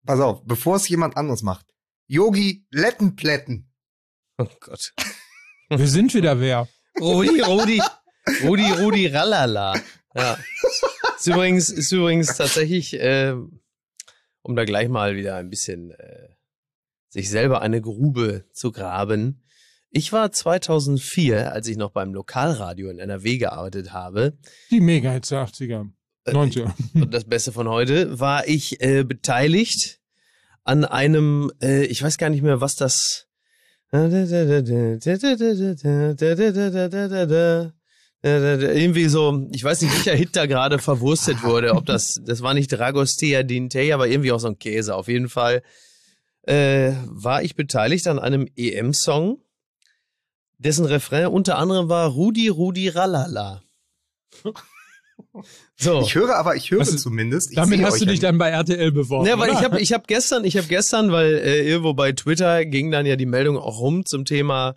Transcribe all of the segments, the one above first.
Pass auf, bevor es jemand anderes macht. Yogi Lettenplätten. Oh Gott. Wir sind wieder wer. Rudi, ralala. Ja. Ist übrigens tatsächlich, um da gleich mal wieder ein bisschen sich selber eine Grube zu graben. Ich war 2004, als ich noch beim Lokalradio in NRW gearbeitet habe. Die Mega-Hits der 80er, 90er. Und das Beste von heute, war ich beteiligt an einem, ich weiß gar nicht mehr, was das... Irgendwie so, ich weiß nicht, welcher Hit da gerade verwurstet wurde, ob das war nicht Dragostea Dintei, aber irgendwie auch so ein Käse. Auf jeden Fall war ich beteiligt an einem EM-Song, dessen Refrain unter anderem war Rudi, ralala. So. Ich höre zumindest. Damit hast du dich dann bei RTL beworben. Ja, weil ich hab gestern, weil irgendwo bei Twitter ging dann ja die Meldung auch rum zum Thema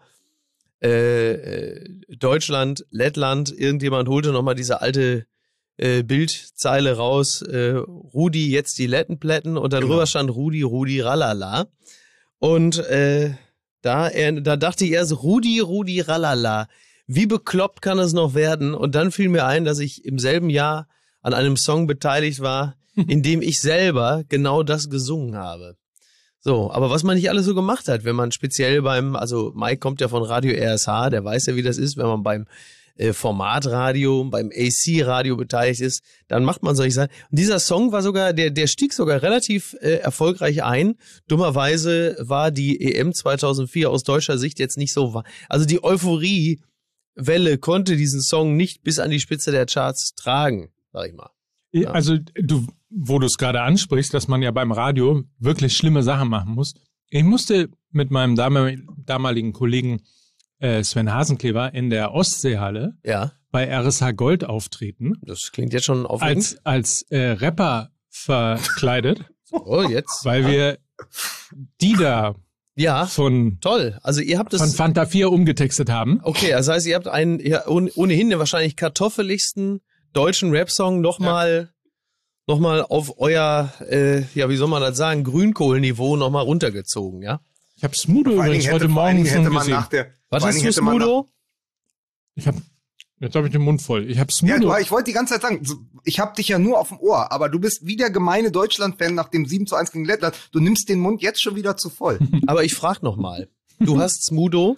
Deutschland, Lettland. Irgendjemand holte nochmal diese alte Bildzeile raus. Rudi, jetzt die Lettenplätten. Und darüber stand Rudi, ralala. Und da dachte ich erst, Rudi, ralala. Wie bekloppt kann es noch werden? Und dann fiel mir ein, dass ich im selben Jahr an einem Song beteiligt war, in dem ich selber genau das gesungen habe. So, aber was man nicht alles so gemacht hat, wenn man speziell also Mike kommt ja von Radio RSH, der weiß ja, wie das ist, wenn man beim Formatradio, beim AC-Radio beteiligt ist, dann macht man solche Sachen. Und dieser Song war sogar, der stieg sogar relativ erfolgreich ein. Dummerweise war die EM 2004 aus deutscher Sicht jetzt nicht so, also die Euphoriewelle konnte diesen Song nicht bis an die Spitze der Charts tragen, sag ich mal. Ja. Also wo du es gerade ansprichst, dass man ja beim Radio wirklich schlimme Sachen machen muss. Ich musste mit meinem damaligen Kollegen Sven Hasenkleber in der Ostseehalle bei RSH Gold auftreten. Das klingt jetzt schon aufregend. Als Rapper verkleidet. Oh, jetzt. Weil wir die da von toll. Also ihr habt das von Fanta 4 umgetextet haben. Okay, das heißt, ihr habt ohnehin den wahrscheinlich kartoffeligsten deutschen Rap-Song nochmal auf euer, wie soll man das sagen, Grünkohlniveau nochmal runtergezogen, ja? Ich habe Smudo übrigens heute Morgen schon gesehen. Was hast du, Smudo? Jetzt habe ich den Mund voll. Ich habe Smudo. Ja, ich wollte die ganze Zeit sagen, ich habe dich ja nur auf dem Ohr, aber du bist wie der gemeine Deutschland-Fan nach dem 7:1 gegen Lettland. Du nimmst den Mund jetzt schon wieder zu voll. Aber ich frage nochmal. Du hast Smudo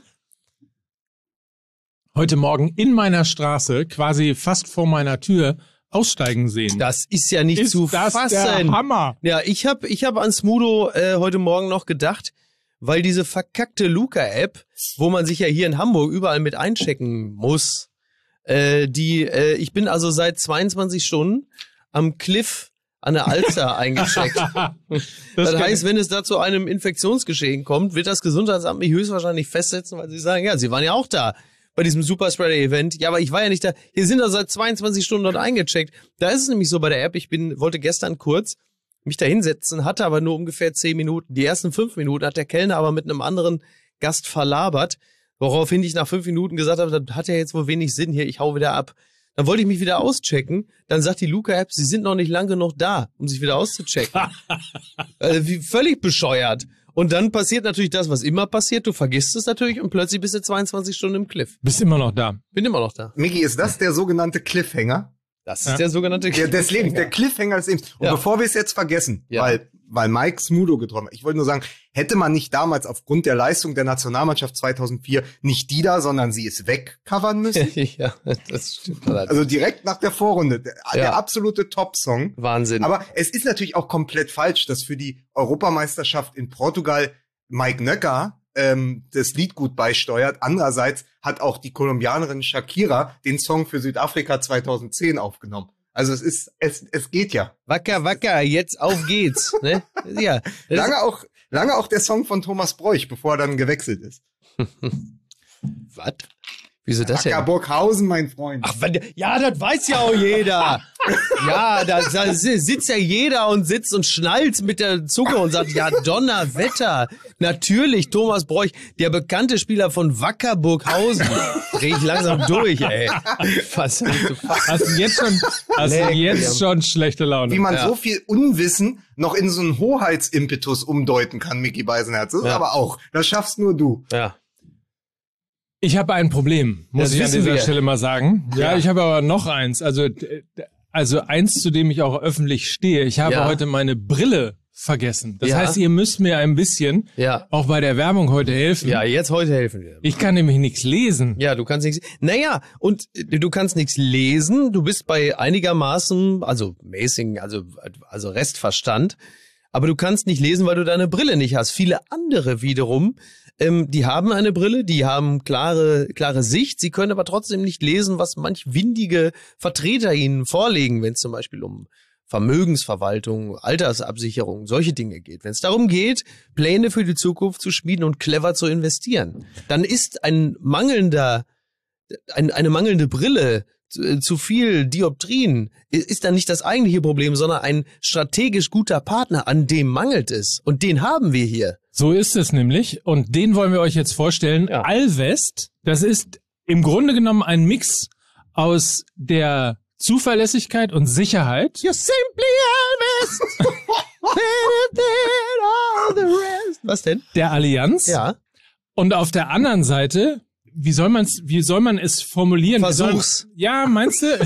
heute Morgen in meiner Straße, quasi fast vor meiner Tür, aussteigen sehen. Das ist ja nicht zu fassen. Das ist der Hammer. Ja, ich hab an Smudo heute Morgen noch gedacht, weil diese verkackte Luca-App, wo man sich ja hier in Hamburg überall mit einchecken muss, ich bin also seit 22 Stunden am Cliff an der Alster eingecheckt. Das heißt, wenn es da zu einem Infektionsgeschehen kommt, wird das Gesundheitsamt mich höchstwahrscheinlich festsetzen, weil sie sagen, ja, sie waren ja auch da bei diesem Superspreader-Event. Ja, aber ich war ja nicht da. Hier sind also seit 22 Stunden dort eingecheckt. Da ist es nämlich so bei der App, wollte gestern kurz mich da hinsetzen, hatte aber nur ungefähr 10 Minuten. Die ersten 5 Minuten hat der Kellner aber mit einem anderen Gast verlabert, woraufhin ich nach 5 Minuten gesagt habe, das hat ja jetzt wohl wenig Sinn hier, ich hau wieder ab. Dann wollte ich mich wieder auschecken, dann sagt die Luca-App, sie sind noch nicht lang genug da, um sich wieder auszuchecken. Völlig bescheuert. Und dann passiert natürlich das, was immer passiert, du vergisst es natürlich und plötzlich bist du 22 Stunden im Cliff. Bist immer noch da. Bin immer noch da. Miki, ist das der sogenannte Cliffhanger? Das ist der sogenannte Cliffhanger. Des Lebens, der Cliffhanger des Lebens. Und bevor wir es jetzt vergessen, weil Mike Smudo getroffen hat, ich wollte nur sagen, hätte man nicht damals aufgrund der Leistung der Nationalmannschaft 2004 nicht die da, sondern sie es wegcovern müssen? Ja, das stimmt. Also direkt nach der Vorrunde, der absolute Top-Song. Wahnsinn. Aber es ist natürlich auch komplett falsch, dass für die Europameisterschaft in Portugal Mike Nöcker das Lied gut beisteuert. Andererseits hat auch die Kolumbianerin Shakira den Song für Südafrika 2010 aufgenommen. Also es geht ja. Wacker, wacker, jetzt auf geht's. Ne? Ja. Lange auch der Song von Thomas Broich, bevor er dann gewechselt ist. Was? Wieso das denn? Wacker Burghausen, mein Freund. Ach, ja, das weiß ja auch jeder. Ja, da sitzt ja jeder und sitzt und schnallt mit der Zunge und sagt, ja, Donnerwetter. Natürlich, Thomas Bräuch, der bekannte Spieler von Wacker Burghausen. Dreh ich langsam durch, ey. Hast du jetzt schon schlechte Laune? Wie man so viel Unwissen noch in so einen Hoheitsimpetus umdeuten kann, Micky Beisenherz. Das ist aber auch, das schaffst nur du. Ja. Ich habe ein Problem, muss ich an dieser Stelle mal sagen. Ja, ich habe aber noch eins. Also eins, zu dem ich auch öffentlich stehe. Ich habe heute meine Brille vergessen. Das heißt, ihr müsst mir ein bisschen auch bei der Werbung heute helfen. Ja, heute helfen wir. Ich kann nämlich nichts lesen. Ja, du kannst nichts. Naja, und du kannst nichts lesen. Du bist bei einigermaßen, also mäßigen, also Restverstand. Aber du kannst nicht lesen, weil du deine Brille nicht hast. Viele andere wiederum, die haben eine Brille, die haben klare Sicht. Sie können aber trotzdem nicht lesen, was manch windige Vertreter ihnen vorlegen, wenn es zum Beispiel um Vermögensverwaltung, Altersabsicherung, solche Dinge geht. Wenn es darum geht, Pläne für die Zukunft zu schmieden und clever zu investieren, dann ist eine mangelnde Brille, zu viel Dioptrien, ist dann nicht das eigentliche Problem, sondern ein strategisch guter Partner, an dem mangelt es. Und den haben wir hier. So ist es nämlich. Und den wollen wir euch jetzt vorstellen. Ja. Alvest, das ist im Grunde genommen ein Mix aus der Zuverlässigkeit und Sicherheit. You're simply Alvest. All the rest. Was denn? Der Allianz. Ja. Und auf der anderen Seite, wie soll man es formulieren? Versuch's. Ja, meinst du?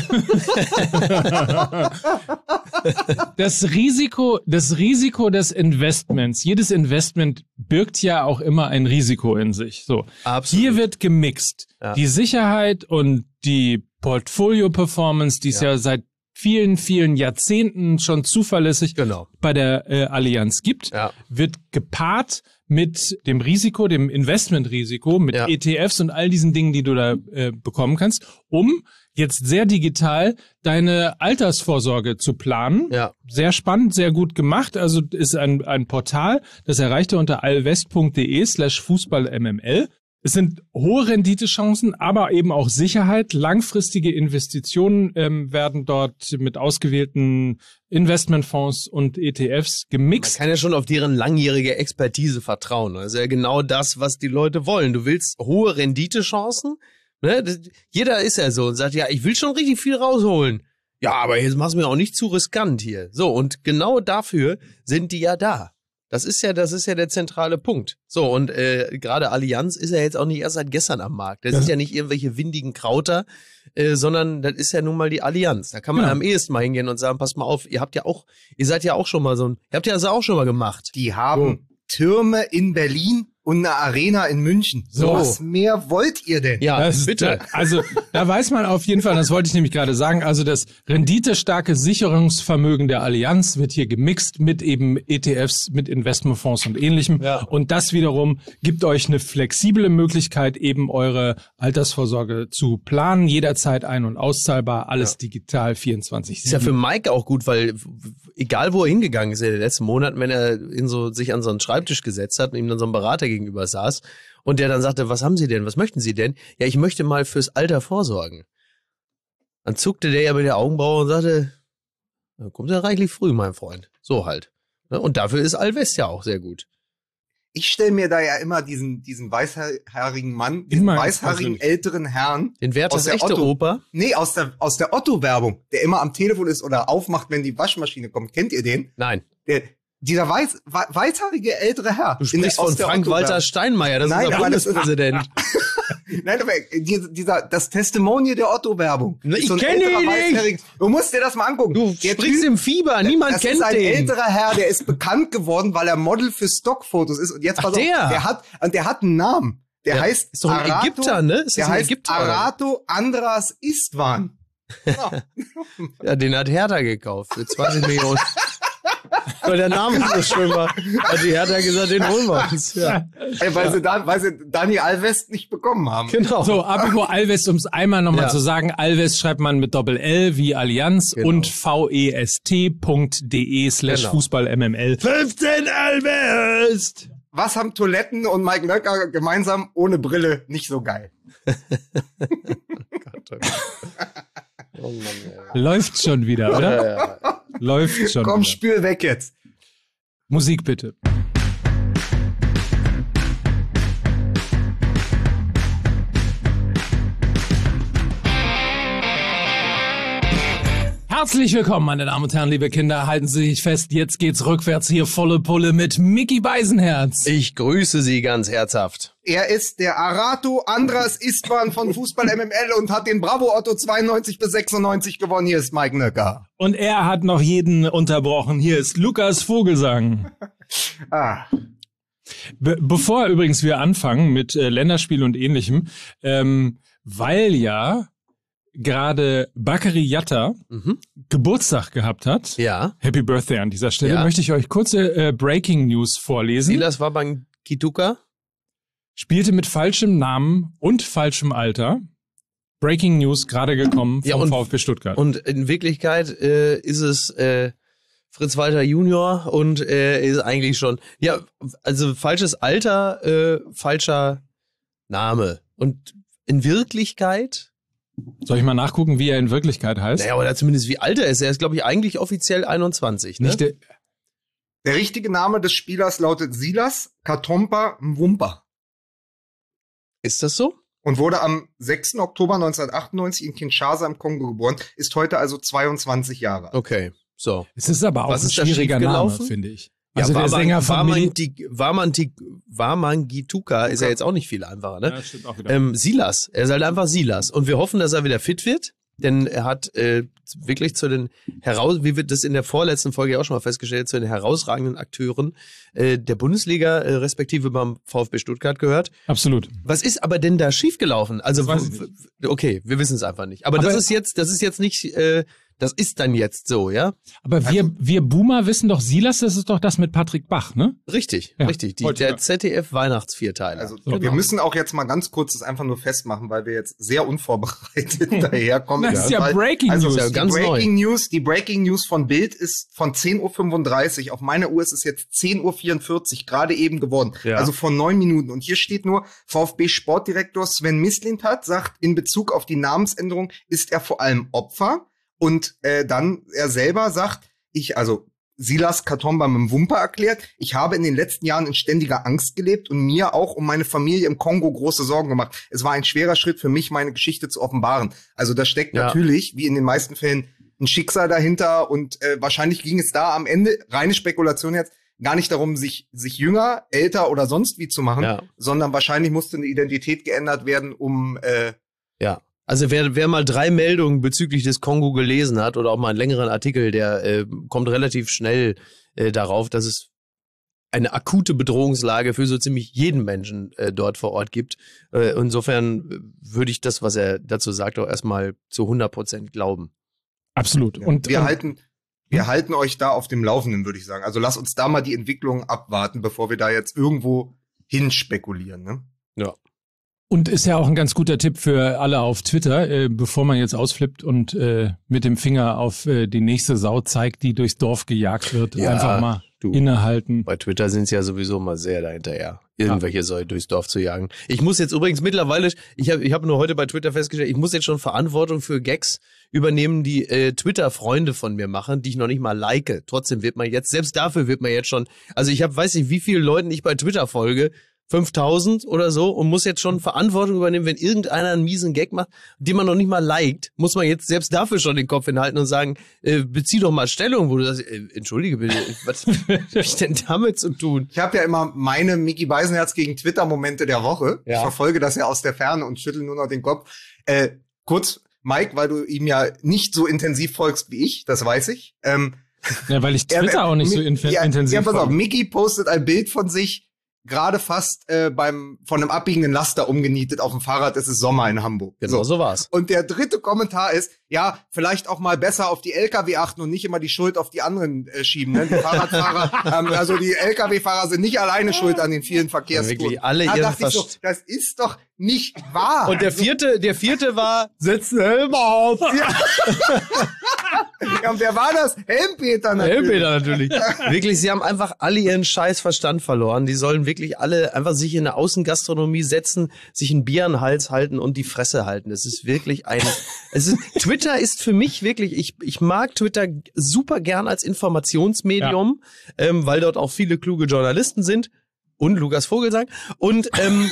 Das Risiko des Investments. Jedes Investment birgt ja auch immer ein Risiko in sich. So. Absolut. Hier wird gemixt. Ja. Die Sicherheit und die Portfolio-Performance, die es ja seit vielen, vielen Jahrzehnten schon zuverlässig bei der Allianz gibt, wird gepaart mit dem Risiko, dem Investmentrisiko, mit ETFs und all diesen Dingen, die du da bekommen kannst, um jetzt sehr digital deine Altersvorsorge zu planen. Ja. Sehr spannend, sehr gut gemacht. Also ist ein Portal, das erreicht ihr unter alvest.de/fußballmml. Es sind hohe Renditechancen, aber eben auch Sicherheit. Langfristige Investitionen werden dort mit ausgewählten Investmentfonds und ETFs gemixt. Man kann ja schon auf deren langjährige Expertise vertrauen. Das ist ja genau das, was die Leute wollen. Du willst hohe Renditechancen. Ne? Jeder ist ja so und sagt, ja, ich will schon richtig viel rausholen. Ja, aber jetzt mach's mir auch nicht zu riskant hier. So, und genau dafür sind die ja da. Das ist ja der zentrale Punkt. So, und gerade Allianz ist ja jetzt auch nicht erst seit gestern am Markt. Das sind ja nicht irgendwelche windigen Krauter, sondern das ist ja nun mal die Allianz. Da kann man am ehesten mal hingehen und sagen, passt mal auf, ihr seid ja auch schon mal ihr habt ja das auch schon mal gemacht. Die haben Türme in Berlin und eine Arena in München. So. Was mehr wollt ihr denn? Ja, bitte. Also da weiß man auf jeden Fall, das wollte ich nämlich gerade sagen, also das renditestarke Sicherungsvermögen der Allianz wird hier gemixt mit eben ETFs, mit Investmentfonds und Ähnlichem. Ja. Und das wiederum gibt euch eine flexible Möglichkeit, eben eure Altersvorsorge zu planen, jederzeit ein- und auszahlbar, alles digital 24/7. Ist ja für Mike auch gut, weil egal wo er hingegangen ist in den letzten Monaten, wenn er sich an so einen Schreibtisch gesetzt hat und ihm dann so ein Berater gegenüber saß und der dann sagte, was haben Sie denn, was möchten Sie denn? Ja, ich möchte mal fürs Alter vorsorgen. Dann zuckte der ja mit der Augenbraue und sagte, da kommt ja reichlich früh, mein Freund. So halt. Und dafür ist Alvest ja auch sehr gut. Ich stelle mir da ja immer diesen weißhaarigen Mann, diesen weißhaarigen älteren Herrn. Den Wert aus der echte Oper? Nee, aus der Otto-Werbung, der immer am Telefon ist oder aufmacht, wenn die Waschmaschine kommt. Kennt ihr den? Nein. Dieser weißhaarige ältere Herr. Du sprichst von Frank-Walter Steinmeier, das ist unser Bundespräsident. Nein, aber das Testimonial der Otto-Werbung. Ich kenne ihn nicht. Du musst dir das mal angucken. Du sprichst im Fieber, niemand kennt den. Das ist ein älterer Herr, der ist bekannt geworden, weil er Model für Stockfotos ist. Und jetzt der hat einen Namen. Der heißt ist doch ein Arato, Ägypter, ne? Der heißt Arato Andras Istvan. Ja, den hat Hertha gekauft für 20 Millionen. Weil der Name so schön war, hat die Hertha gesagt, den holen wir uns. Ja. Weil sie Dani Alvest nicht bekommen haben. Genau. So, apropos Alvest, um es einmal nochmal zu sagen, Alvest schreibt man mit Doppel-L wie Allianz und vest.de/fußballmml. 15 Alvest! Was haben Toiletten und Mike Nöcker gemeinsam ohne Brille nicht so geil? Oh Mann, Läuft schon wieder, oder? ja. Läuft schon Komm, wieder. spül weg jetzt. Musik bitte. Herzlich willkommen, meine Damen und Herren, liebe Kinder. Halten Sie sich fest, jetzt geht's rückwärts hier volle Pulle mit Micky Beisenherz. Ich grüße Sie ganz herzhaft. Er ist der Arato Andras Istvan von Fußball MML und hat den Bravo Otto 92 bis 96 gewonnen. Hier ist Mike Nöcker. Und er hat noch jeden unterbrochen. Hier ist Lukas Vogelsang. Bevor übrigens wir anfangen mit Länderspiel und Ähnlichem, weil ja gerade Bakary Yatta Geburtstag gehabt hat. Ja. Happy Birthday an dieser Stelle. Ja. Möchte ich euch kurze Breaking News vorlesen. Silas Wabangituka. Spielte mit falschem Namen und falschem Alter. Breaking News gerade gekommen vom VfB Stuttgart. Und in Wirklichkeit ist es Fritz Walter Junior und ist eigentlich schon, ja, also falsches Alter, falscher Name. Und in Wirklichkeit... Soll ich mal nachgucken, wie er in Wirklichkeit heißt? Naja, oder zumindest wie alt er ist. Er ist, glaube ich, eigentlich offiziell 21. Ne? Nicht Der richtige Name des Spielers lautet Silas Katomba Mwumpa Ist das so? und wurde am 6. Oktober 1998 in Kinshasa im Kongo geboren, ist heute also 22 Jahre alt. Okay, so. Es ist aber auch Was ein ist da schwieriger Name, schiefgelaufen? finde ich. Ja, Also der Sänger von Wamangituka ist ja jetzt auch nicht viel einfacher, ne? Ja, stimmt auch wieder. Silas, er ist halt einfach Silas. Und wir hoffen, dass er wieder fit wird, denn er hat wirklich zu den wie wir das in der vorletzten Folge auch schon mal festgestellt, zu den herausragenden Akteuren der Bundesliga, respektive beim VfB Stuttgart gehört. Absolut. Was ist aber denn da schiefgelaufen? Also, Das weiß ich nicht. okay, wir wissen es einfach nicht. Aber das ist jetzt nicht, das ist dann jetzt so, ja? Aber wir Boomer wissen doch, Silas, das ist doch das mit Patrick Bach, ne? Richtig, Ja, richtig. heute, Der ja. ZDF-Weihnachtsvierteiler. Also Genau. wir müssen auch jetzt mal ganz kurz das einfach nur festmachen, weil wir jetzt sehr unvorbereitet daherkommen. Das ist ja Weil- Breaking also News. Ja, die ganz Breaking News, die Breaking News von Bild ist von 10:35 Uhr. Auf meiner Uhr ist es jetzt 10:44 Uhr, gerade eben geworden. Ja. Also von 9 Minuten. Und hier steht nur, VfB-Sportdirektor Sven Mislintat sagt, in Bezug auf die Namensänderung ist er vor allem Opfer. Und dann er selber sagt, Silas Katomba Mwumpa erklärt, ich habe in den letzten Jahren in ständiger Angst gelebt und mir auch um meine Familie im Kongo große Sorgen gemacht. Es war ein schwerer Schritt für mich, meine Geschichte zu offenbaren. Also da steckt Ja. natürlich, wie in den meisten Fällen, ein Schicksal dahinter und wahrscheinlich ging es da am Ende, reine Spekulation jetzt, gar nicht darum, sich jünger, älter oder sonst wie zu machen, Ja. sondern wahrscheinlich musste eine Identität geändert werden, um Ja. Also wer mal 3 Meldungen bezüglich des Kongo gelesen hat oder auch mal einen längeren Artikel, der kommt relativ schnell darauf, dass es eine akute Bedrohungslage für so ziemlich jeden Menschen dort vor Ort gibt. Insofern würde ich das, was er dazu sagt, auch erstmal zu 100% glauben. Absolut. Ja. Und wir halten euch da auf dem Laufenden, würde ich sagen. Also lasst uns da mal die Entwicklung abwarten, bevor wir da jetzt irgendwo hinspekulieren. Ne? Ja. Und ist ja auch ein ganz guter Tipp für alle auf Twitter, bevor man jetzt ausflippt und mit dem Finger auf die nächste Sau zeigt, die durchs Dorf gejagt wird. Ja, Einfach mal du. innehalten. Bei Twitter sind sie ja sowieso mal sehr dahinterher, irgendwelche Säue durchs Dorf zu jagen. Ich muss jetzt übrigens mittlerweile, ich hab nur heute bei Twitter festgestellt, ich muss jetzt schon Verantwortung für Gags übernehmen, die Twitter-Freunde von mir machen, die ich noch nicht mal like. Trotzdem wird man jetzt, selbst dafür wird man jetzt schon, also ich habe, weiß nicht, wie vielen Leuten ich bei Twitter folge, 5000 oder so, und muss jetzt schon Verantwortung übernehmen, wenn irgendeiner einen miesen Gag macht, den man noch nicht mal liked, muss man jetzt selbst dafür schon den Kopf hinhalten und sagen, bezieh doch mal Stellung, wo du sagst, entschuldige bitte, was hab ich denn damit zu tun? Ich habe ja immer meine Micky Beisenherz gegen Twitter-Momente der Woche. Ja. Ich verfolge das ja aus der Ferne und schüttel nur noch den Kopf. Kurz, Mike, weil du ihm ja nicht so intensiv folgst wie ich, das weiß ich. Ja, weil ich Twitter auch nicht so intensiv Ja, pass auf, folge. Micky postet ein Bild von sich, gerade fast von einem abbiegenden Laster umgenietet auf dem Fahrrad. Es ist Sommer in Hamburg. Genau so war's. Und der dritte Kommentar ist, ja, vielleicht auch mal besser auf die LKW achten und nicht immer die Schuld auf die anderen schieben. Ne? Die Fahrradfahrer, also die LKW-Fahrer sind nicht alleine schuld an den vielen Verkehrstoten. Wirklich alle Da ihren dachte ich so, das ist doch nicht wahr. Und der vierte war, setz den Helm auf. Ja. Ja, und wer war das? Helmpeter natürlich. Helmpeter natürlich. Wirklich, sie haben einfach alle ihren scheiß Verstand verloren. Die sollen wirklich alle einfach sich in eine Außengastronomie setzen, sich ein Bier an den Hals halten und die Fresse halten. Es ist wirklich Twitter ist für mich wirklich, ich mag Twitter super gern als Informationsmedium, weil dort auch viele kluge Journalisten sind. Und Lukas Vogelsang. Und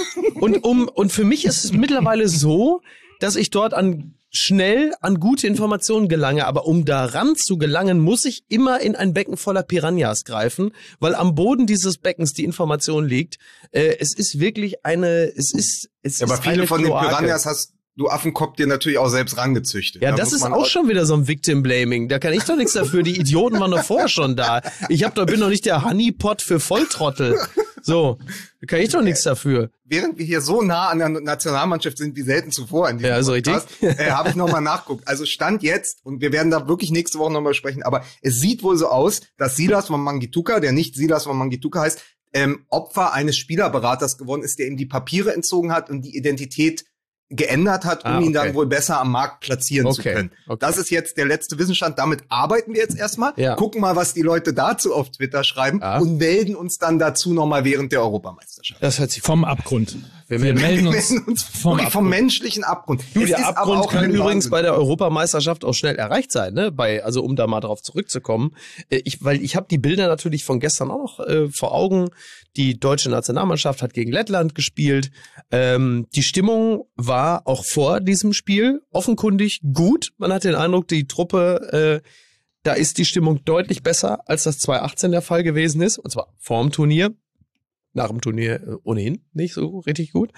für mich ist es mittlerweile so, dass ich dort schnell an gute Informationen gelange. Aber um daran zu gelangen, muss ich immer in ein Becken voller Piranhas greifen, weil am Boden dieses Beckens die Information liegt. Es ist wirklich aber viele von den Piranhas hast du Affenkopf dir natürlich auch selbst rangezüchtet. Ja, das ist auch schon wieder so ein Victim-Blaming. Da kann ich doch nichts dafür. Die Idioten waren doch vorher schon da. Bin doch nicht der Honeypot für Volltrottel. So, da kann ich doch nichts dafür. Während wir hier so nah an der Nationalmannschaft sind wie selten zuvor in diesem Podcast, habe ich nochmal nachgeguckt. Also Stand jetzt, und wir werden da wirklich nächste Woche nochmal sprechen, aber es sieht wohl so aus, dass Silas Wamangituka, der nicht Silas Wamangituka heißt, Opfer eines Spielerberaters geworden ist, der ihm die Papiere entzogen hat und die Identität geändert hat, um ihn dann wohl besser am Markt platzieren zu können. Das ist jetzt der letzte Wissensstand. Damit arbeiten wir jetzt erstmal, gucken mal, was die Leute dazu auf Twitter schreiben und melden uns dann dazu nochmal während der Europameisterschaft. Das hört sich vom Abgrund. Wir melden uns vom menschlichen Abgrund. Der Abgrund kann übrigens bei der Europameisterschaft auch schnell erreicht sein, ne? Also um da mal drauf zurückzukommen. Weil ich habe die Bilder natürlich von gestern auch noch vor Augen. Die deutsche Nationalmannschaft hat gegen Lettland gespielt. Die Stimmung war auch vor diesem Spiel offenkundig gut. Man hat den Eindruck, die Truppe, da ist die Stimmung deutlich besser, als das 2018 der Fall gewesen ist. Und zwar vor dem Turnier. Nach dem Turnier ohnehin nicht so richtig gut.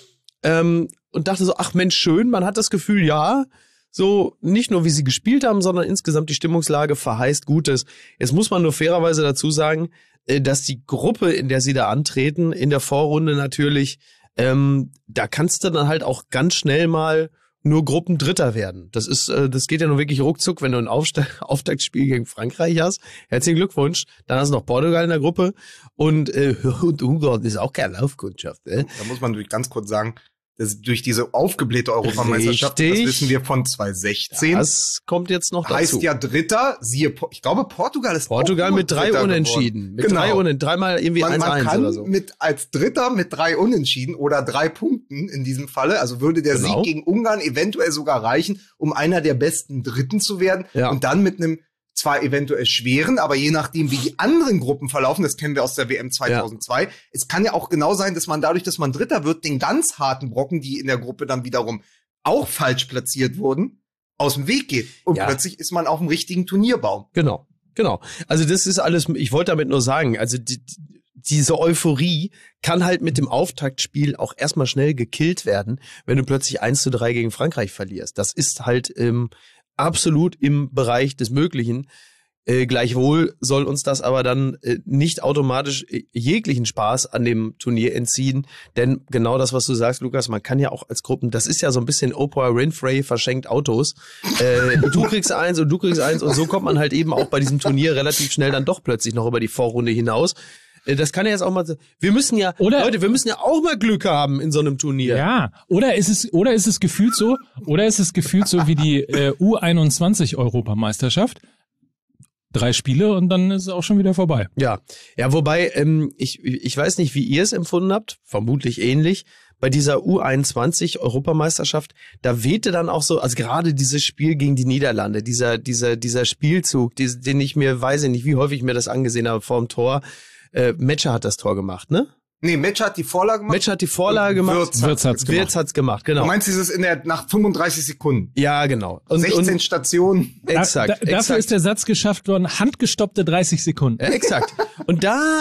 Und dachte so, ach Mensch, schön. Man hat das Gefühl, ja, so nicht nur wie sie gespielt haben, sondern insgesamt die Stimmungslage verheißt Gutes. Jetzt muss man nur fairerweise dazu sagen, dass die Gruppe, in der sie da antreten, in der Vorrunde natürlich, da kannst du dann halt auch ganz schnell mal nur Gruppendritter werden. Das geht ja nur wirklich ruckzuck, wenn du ein Auftaktspiel gegen Frankreich hast. Herzlichen Glückwunsch. Dann hast du noch Portugal in der Gruppe und Ungarn ist auch keine Laufkundschaft. Da muss man ganz kurz sagen, durch diese aufgeblähte Europameisterschaft, das wissen wir von 2016. Das kommt jetzt noch dazu. Heißt ja Dritter, ich glaube Portugal ist Portugal mit 3 Unentschieden. Mit dreimal irgendwie 1-1 oder so. Als Dritter mit 3 Unentschieden oder 3 Punkten in diesem Falle, also würde der Sieg gegen Ungarn eventuell sogar reichen, um einer der besten Dritten zu werden und dann mit einem zwar eventuell schweren, aber je nachdem, wie die anderen Gruppen verlaufen, das kennen wir aus der WM 2002, es kann ja auch genau sein, dass man dadurch, dass man Dritter wird, den ganz harten Brocken, die in der Gruppe dann wiederum auch falsch platziert wurden, aus dem Weg geht. Und plötzlich ist man auf dem richtigen Turnierbaum. Genau. Also das ist alles, ich wollte damit nur sagen, also diese Euphorie kann halt mit dem Auftaktspiel auch erstmal schnell gekillt werden, wenn du plötzlich 1-3 gegen Frankreich verlierst. Das ist halt absolut im Bereich des Möglichen. Gleichwohl soll uns das aber dann nicht automatisch jeglichen Spaß an dem Turnier entziehen, denn genau das, was du sagst, Lukas, man kann ja auch als Gruppen, das ist ja so ein bisschen Oprah Winfrey verschenkt Autos. Du kriegst eins und du kriegst eins und so kommt man halt eben auch bei diesem Turnier relativ schnell dann doch plötzlich noch über die Vorrunde hinaus. Das kann ja jetzt auch mal, wir müssen ja auch mal Glück haben in so einem Turnier. Ja, oder ist es gefühlt so wie die U21 Europameisterschaft. 3 Spiele und dann ist es auch schon wieder vorbei. Ja, wobei, ich weiß nicht, wie ihr es empfunden habt, vermutlich ähnlich. Bei dieser U21 Europameisterschaft, da wehte dann auch so, also gerade dieses Spiel gegen die Niederlande, dieser Spielzug, den ich mir, weiß ich nicht, wie häufig ich mir das angesehen habe vor dem Tor. Metscher hat das Tor gemacht, ne? Nee, Metscher hat die Vorlage gemacht. Wirtz hat's gemacht, genau. Du meinst dieses nach 35 Sekunden? Ja, genau. Und 16 Stationen. Exakt. Dafür ist der Satz geschafft worden, handgestoppte 30 Sekunden. Exakt. Und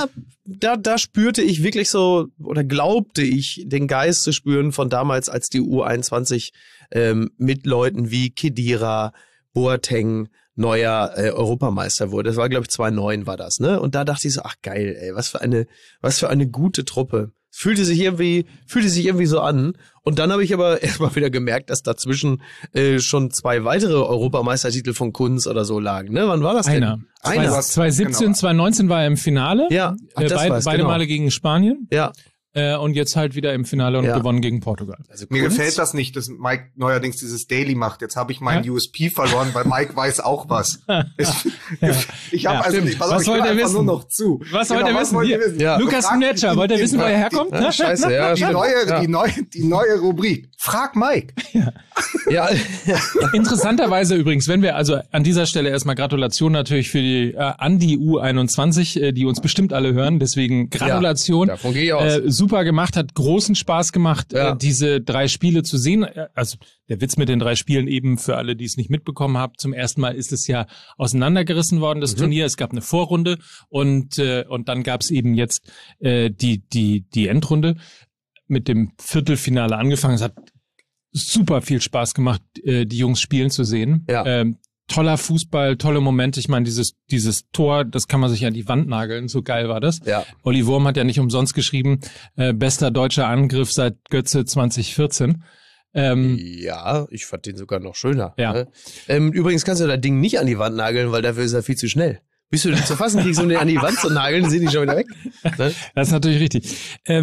da spürte ich wirklich so, oder glaubte ich, den Geist zu spüren von damals, als die U21 mit Leuten wie Khedira, Boateng, neuer Europameister wurde. Das war, glaube ich, 2009 war das, ne? Und da dachte ich so, ach geil, ey, was für eine gute Truppe. Fühlte sich irgendwie so an. Und dann habe ich aber erstmal wieder gemerkt, dass dazwischen schon 2 weitere Europameistertitel von Kunz oder so lagen, ne? Wann war das denn? Einer. 2017, 2019 war er im Finale. Ja. Beide Male gegen Spanien. Ja. und jetzt halt wieder im Finale und gewonnen gegen Portugal. Also mir gefällt das nicht, dass Mike neuerdings dieses Daily macht. Jetzt habe ich meinen USP verloren, weil Mike weiß auch was. Ich habe was wollt ihr wissen? Nur noch zu. Was wollt ihr wissen? Ja. Lukas Mnetscher, wollt ihr wissen, wo er herkommt? Ja, scheiße, ja. Die neue Rubrik. Frag Mike. Ja. Interessanterweise übrigens, wenn wir also an dieser Stelle erstmal Gratulation natürlich für die an die U21, die uns bestimmt alle hören. Deswegen Gratulation. Davon gehe ich aus. Super gemacht, hat großen Spaß gemacht, diese 3 Spiele zu sehen. Also der Witz mit den 3 Spielen eben für alle, die es nicht mitbekommen haben. Zum ersten Mal ist es ja auseinandergerissen worden, das Turnier. Es gab eine Vorrunde und dann gab es eben jetzt die Endrunde mit dem Viertelfinale angefangen. Es hat super viel Spaß gemacht, die Jungs spielen zu sehen. Ja. Toller Fußball, tolle Momente. Ich meine, dieses Tor, das kann man sich an die Wand nageln. So geil war das. Ja. Olli Wurm hat ja nicht umsonst geschrieben, bester deutscher Angriff seit Götze 2014. Ja, ich fand den sogar noch schöner. Ja. Ne? Übrigens kannst du das Ding nicht an die Wand nageln, weil dafür ist er viel zu schnell. Bis du den zu fassen kriegst, um den an die Wand zu nageln, sind die schon wieder weg. Ne? Das ist natürlich richtig.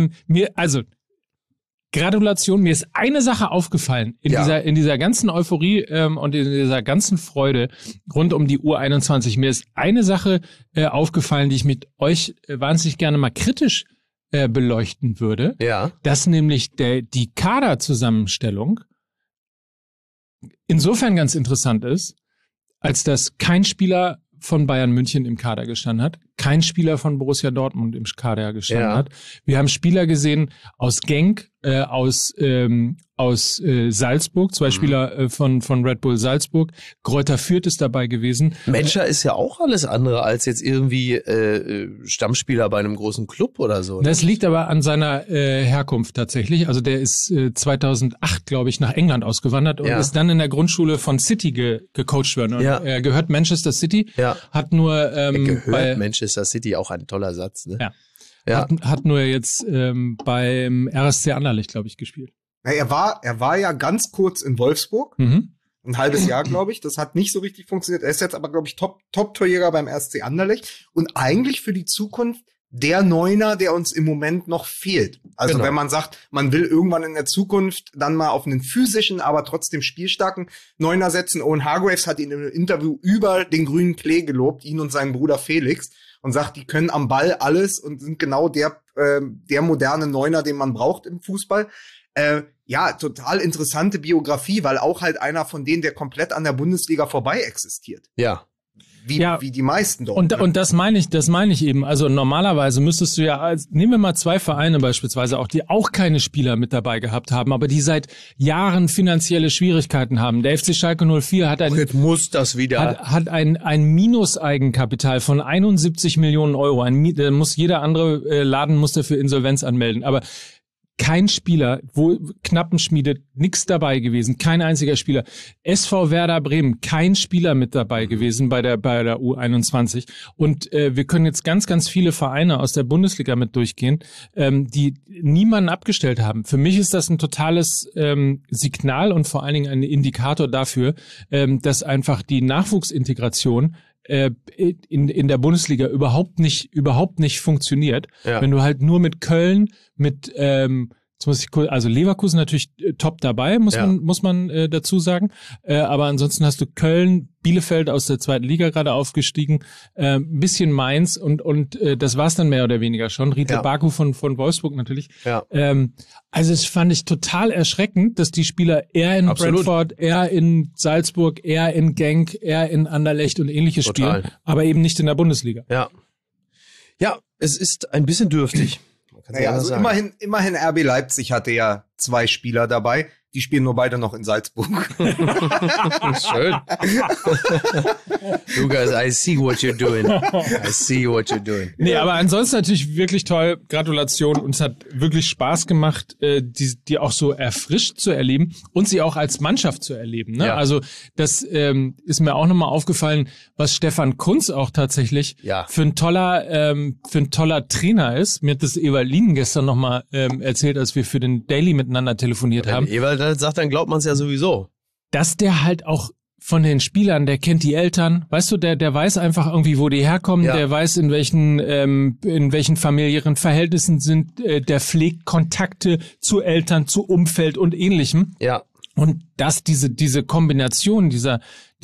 Gratulation, mir ist eine Sache aufgefallen in dieser ganzen Euphorie und in dieser ganzen Freude rund um die U21. Mir ist eine Sache aufgefallen, die ich mit euch wahnsinnig gerne mal kritisch beleuchten würde. Ja. Dass nämlich die Kaderzusammenstellung insofern ganz interessant ist, als dass kein Spieler von Bayern München im Kader gestanden hat, kein Spieler von Borussia Dortmund im Kader gestanden hat. Wir haben Spieler gesehen aus Genk, aus Salzburg, 2 Spieler von Red Bull Salzburg. Greuther Fürth ist dabei gewesen. Menscher ist ja auch alles andere als jetzt irgendwie Stammspieler bei einem großen Club oder so. Das liegt aber an seiner Herkunft tatsächlich. Also der ist 2008, glaube ich, nach England ausgewandert und ist dann in der Grundschule von City gecoacht worden. Und er gehört Manchester City, hat nur Manchester City, auch ein toller Satz, ne? Ja. Hat nur jetzt beim RSC Anderlecht, glaube ich, gespielt. Ja, er war ja ganz kurz in Wolfsburg. Ein halbes Jahr, glaube ich. Das hat nicht so richtig funktioniert. Er ist jetzt aber, glaube ich, Top-Torjäger beim RSC Anderlecht. Und eigentlich für die Zukunft der Neuner, der uns im Moment noch fehlt. Also wenn man sagt, man will irgendwann in der Zukunft dann mal auf einen physischen, aber trotzdem spielstarken Neuner setzen. Owen Hargreaves hat ihn im Interview über den grünen Klee gelobt, ihn und seinen Bruder Felix. Und sagt, die können am Ball alles und sind genau der moderne Neuner, den man braucht im Fußball. Total interessante Biografie, weil auch halt einer von denen, der komplett an der Bundesliga vorbei existiert. Ja. Wie die meisten dort. Und das meine ich eben. Also normalerweise müsstest du nehmen wir mal 2 Vereine beispielsweise auch, die auch keine Spieler mit dabei gehabt haben, aber die seit Jahren finanzielle Schwierigkeiten haben. Der FC Schalke 04 hat ein Minus-Eigenkapital von 71 Millionen Euro. Da muss jeder andere Laden muss dafür Insolvenz anmelden. Aber kein Spieler, wo Knappenschmiede, nix dabei gewesen, kein einziger Spieler. SV Werder Bremen, kein Spieler mit dabei gewesen bei der U21. Und wir können jetzt ganz, ganz viele Vereine aus der Bundesliga mit durchgehen, die niemanden abgestellt haben. Für mich ist das ein totales Signal und vor allen Dingen ein Indikator dafür, dass einfach die Nachwuchsintegration in der Bundesliga überhaupt nicht funktioniert. Ja. Wenn du halt nur mit Köln, also Leverkusen natürlich top dabei, muss man dazu sagen. Aber ansonsten hast du Köln, Bielefeld aus der 2. Liga gerade aufgestiegen, ein bisschen Mainz und das war's dann mehr oder weniger schon. Riedle Baku von Wolfsburg natürlich. Ja. Also es fand ich total erschreckend, dass die Spieler eher in Brentford, eher in Salzburg, eher in Genk, eher in Anderlecht und ähnliches spielen, aber eben nicht in der Bundesliga. Ja. Ja, es ist ein bisschen dürftig. Also immerhin RB Leipzig hatte ja 2 Spieler dabei. Die spielen nur beide noch in Salzburg. Schön. Lukas, I see what you're doing. Nee, aber ansonsten natürlich wirklich toll. Gratulation. Uns hat wirklich Spaß gemacht, die auch so erfrischt zu erleben und sie auch als Mannschaft zu erleben. Ne? Ja. Also das ist mir auch nochmal aufgefallen, was Stefan Kuntz auch tatsächlich für ein toller Trainer ist. Mir hat das Ewald Lien gestern nochmal erzählt, als wir für den Daily miteinander telefoniert haben. Ewald sagt, dann glaubt man es ja sowieso. Dass der halt auch von den Spielern, der kennt die Eltern, weißt du, der weiß einfach irgendwie, wo die herkommen, der weiß, in welchen familiären Verhältnissen sind, der pflegt Kontakte zu Eltern, zu Umfeld und Ähnlichem. Ja. Und dass diese Kombination dieser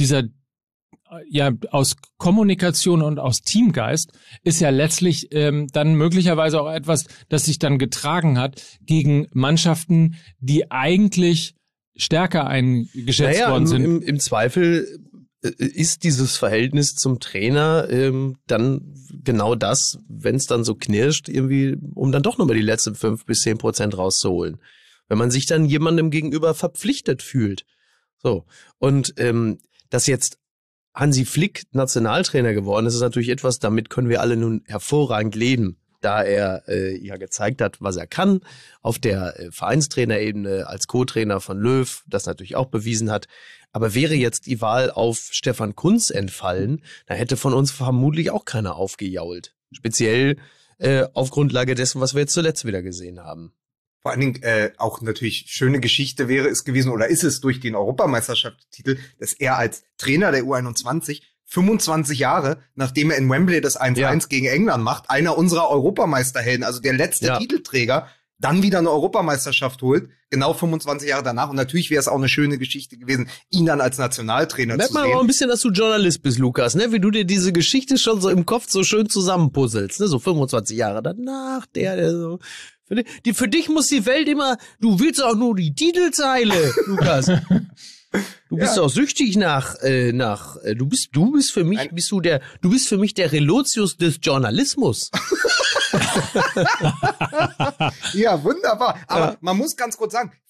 aus Kommunikation und aus Teamgeist ist ja letztlich dann möglicherweise auch etwas, das sich dann getragen hat gegen Mannschaften, die eigentlich stärker eingeschätzt worden sind. Im Zweifel ist dieses Verhältnis zum Trainer dann genau das, wenn es dann so knirscht, irgendwie, um dann doch nochmal die letzten 5-10% rauszuholen. Wenn man sich dann jemandem gegenüber verpflichtet fühlt. So. Und dass jetzt Hansi Flick Nationaltrainer geworden ist, ist natürlich etwas, damit können wir alle nun hervorragend leben, da er ja gezeigt hat, was er kann, auf der Vereinstrainerebene als Co-Trainer von Löw, das natürlich auch bewiesen hat. Aber wäre jetzt die Wahl auf Stefan Kuntz entfallen, da hätte von uns vermutlich auch keiner aufgejault. Speziell auf Grundlage dessen, was wir jetzt zuletzt wieder gesehen haben. Vor allen Dingen auch natürlich schöne Geschichte wäre es gewesen, oder ist es durch den Europameisterschaftstitel, dass er als Trainer der U21 25 Jahre, nachdem er in Wembley das 1-1 gegen England macht, einer unserer Europameisterhelden, also der letzte Titelträger, dann wieder eine Europameisterschaft holt, genau 25 Jahre danach. Und natürlich wäre es auch eine schöne Geschichte gewesen, ihn dann als Nationaltrainer merkt zu sehen. Man aber ein bisschen, dass du Journalist bist, Lukas, ne? Wie du dir diese Geschichte schon so im Kopf so schön zusammenpuzzelst, ne? So 25 Jahre danach, der so. Für dich muss die Welt immer, du willst auch nur die Titelzeile, Lukas. Du bist doch süchtig du bist für mich, du bist für mich der Relotius des Journalismus. Ja, wunderbar. Aber man muss ganz kurz sagen,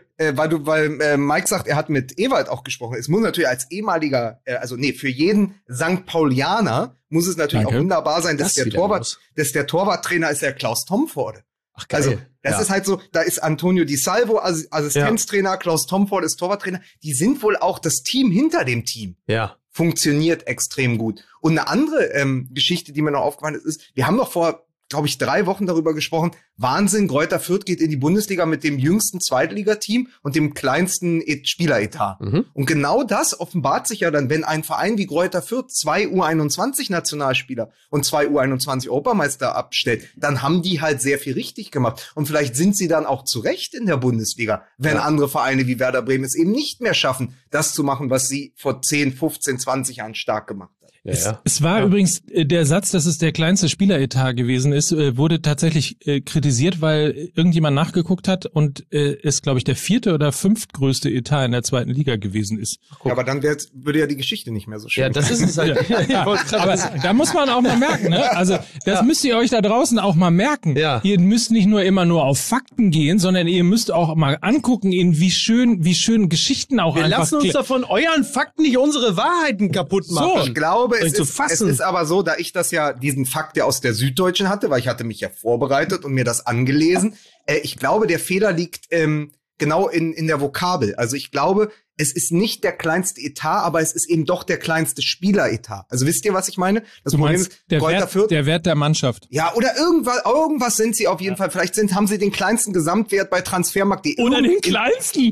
weil Mike sagt, er hat mit Ewald auch gesprochen. Es muss natürlich als ehemaliger, für jeden St. Paulianer muss es natürlich auch wunderbar sein, dass der Torwarttrainer ist der Klaus Tomforde. Ach, geil. Also, das ist halt so, da ist Antonio Di Salvo Assistenztrainer, Klaus Tomford ist Torwarttrainer. Die sind wohl auch das Team hinter dem Team. Ja. Funktioniert extrem gut. Und eine andere Geschichte, die mir noch aufgefallen ist, wir haben noch vor, glaube ich, 3 Wochen darüber gesprochen. Wahnsinn, Greuther Fürth geht in die Bundesliga mit dem jüngsten Zweitligateam und dem kleinsten Spieleretat. Mhm. Und genau das offenbart sich ja dann, wenn ein Verein wie Greuther Fürth 2 U21-Nationalspieler und 2 U21-Europameister abstellt, dann haben die halt sehr viel richtig gemacht. Und vielleicht sind sie dann auch zu Recht in der Bundesliga, wenn andere Vereine wie Werder Bremen es eben nicht mehr schaffen, das zu machen, was sie vor 10, 15, 20 Jahren stark gemacht haben. Es war übrigens der Satz, dass es der kleinste Spieleretat gewesen ist, wurde tatsächlich kritisiert, weil irgendjemand nachgeguckt hat und es, glaube ich, der 4. oder 5. größte Etat in der 2. Liga gewesen ist. Ja, aber dann würde ja die Geschichte nicht mehr so schön. Ja, das ist es halt. Aber da muss man auch mal merken, ne? Also das müsst ihr euch da draußen auch mal merken. Ja. Ihr müsst nicht nur immer nur auf Fakten gehen, sondern ihr müsst auch mal angucken, wie schön Geschichten auch Wir einfach. Wir lassen uns davon euren Fakten nicht unsere Wahrheiten kaputt machen. So, ich glaube, es ist aber so, da ich diesen Fakt ja aus der Süddeutschen hatte, weil ich hatte mich ja vorbereitet und mir das angelesen. Ich glaube, der Fehler liegt genau in der Vokabel. Also ich glaube, es ist nicht der kleinste Etat, aber es ist eben doch der kleinste Spieleretat. Also wisst ihr, was ich meine? Das du Problem ist, der Wert der Mannschaft. Ja, oder irgendwas sind sie auf jeden Fall. Vielleicht haben sie den kleinsten Gesamtwert bei Transfermarkt.de. Oder den kleinsten?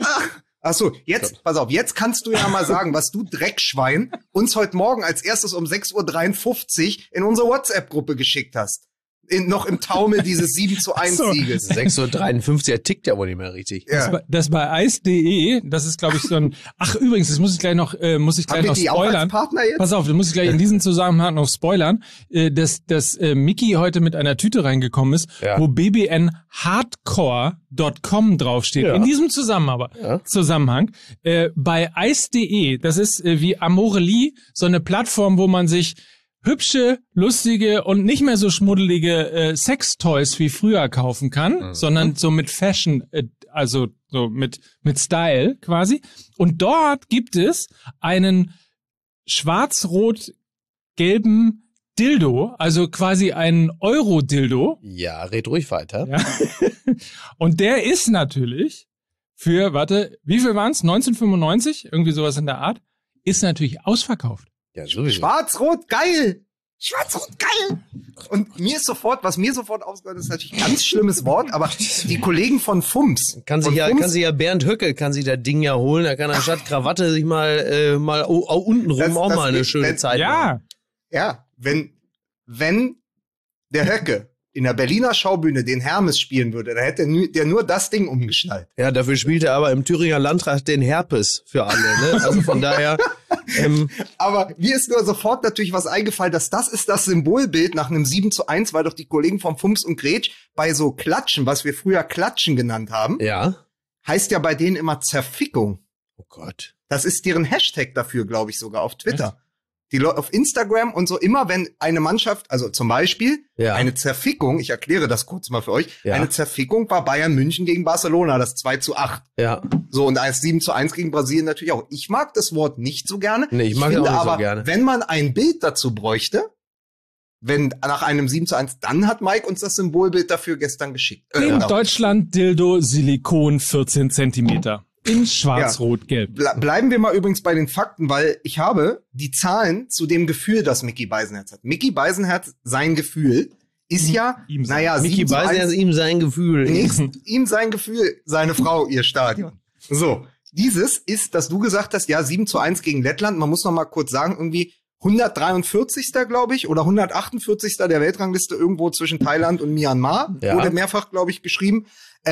Ach so, jetzt, pass auf, jetzt kannst du ja mal sagen, was du Dreckschwein uns heute Morgen als erstes um 6:53 Uhr in unsere WhatsApp-Gruppe geschickt hast. Noch im Taumel dieses 7:1 Sieges. 6:53 Uhr, er tickt ja wohl nicht mehr richtig. Ja. Das bei Eis.de, das ist, glaube ich, so ein, ach übrigens, das muss ich gleich noch spoilern. Pass auf, das muss ich gleich in diesem Zusammenhang noch spoilern, dass Mickey heute mit einer Tüte reingekommen ist, wo bbnhardcore.com draufsteht. Ja. In diesem Zusammenhang. Bei Eis.de, das ist wie Amorelie, so eine Plattform, wo man sich hübsche, lustige und nicht mehr so schmuddelige Sextoys wie früher kaufen kann, sondern so mit Fashion, also so mit Style quasi. Und dort gibt es einen schwarz-rot-gelben Dildo, also quasi einen Euro-Dildo. Ja, red ruhig weiter. Ja. Und der ist natürlich für, wie viel waren's? 1995? Irgendwie sowas in der Art. Ist natürlich ausverkauft. Ja, sowieso. Schwarz-Rot, geil! Schwarz-Rot, geil! Und was mir sofort ausgehört ist natürlich ein ganz schlimmes Wort, aber die Kollegen von FUMS. Kann sich ja Bernd Höcke, kann sich das Ding ja holen, da kann er statt Krawatte sich mal untenrum auch mal eine schöne Zeit machen. Ja, wenn der Höcke in der Berliner Schaubühne den Hermes spielen würde, dann hätte der nur das Ding umgeschnallt. Ja, dafür spielt er aber im Thüringer Landtag den Herpes für alle, ne? Also von daher. Aber mir ist nur sofort natürlich was eingefallen, dass das ist das Symbolbild nach einem 7:1, weil doch die Kollegen von FUMS und Gretsch bei so Klatschen, was wir früher Klatschen genannt haben, heißt ja bei denen immer Zerfickung. Oh Gott. Das ist deren Hashtag dafür, glaube ich, sogar auf Twitter. Die Leute auf Instagram und so, immer wenn eine Mannschaft, also zum Beispiel eine Zerfickung, ich erkläre das kurz mal für euch, eine Zerfickung war Bayern München gegen Barcelona, das 2:8. Ja. So, und als 7:1 gegen Brasilien natürlich auch. Ich mag das Wort nicht so gerne. Nee, ich mag es auch nicht so gerne. Wenn man ein Bild dazu bräuchte, wenn nach einem 7:1, dann hat Mike uns das Symbolbild dafür gestern geschickt. In Deutschland Dildo Silikon 14 Zentimeter. In schwarz-rot-gelb. Bleiben wir mal übrigens bei den Fakten, weil ich habe die Zahlen zu dem Gefühl, das Micky Beisenherz hat. Micky Beisenherz, sein Gefühl, ist Micky Beisenherz, ihm sein Gefühl. Ihm sein Gefühl, seine Frau, ihr Stadion. So, dieses ist, dass du gesagt hast, 7:1 gegen Lettland. Man muss noch mal kurz sagen, irgendwie 143. glaube ich, oder 148. der Weltrangliste irgendwo zwischen Thailand und Myanmar. Wurde mehrfach, glaube ich, geschrieben.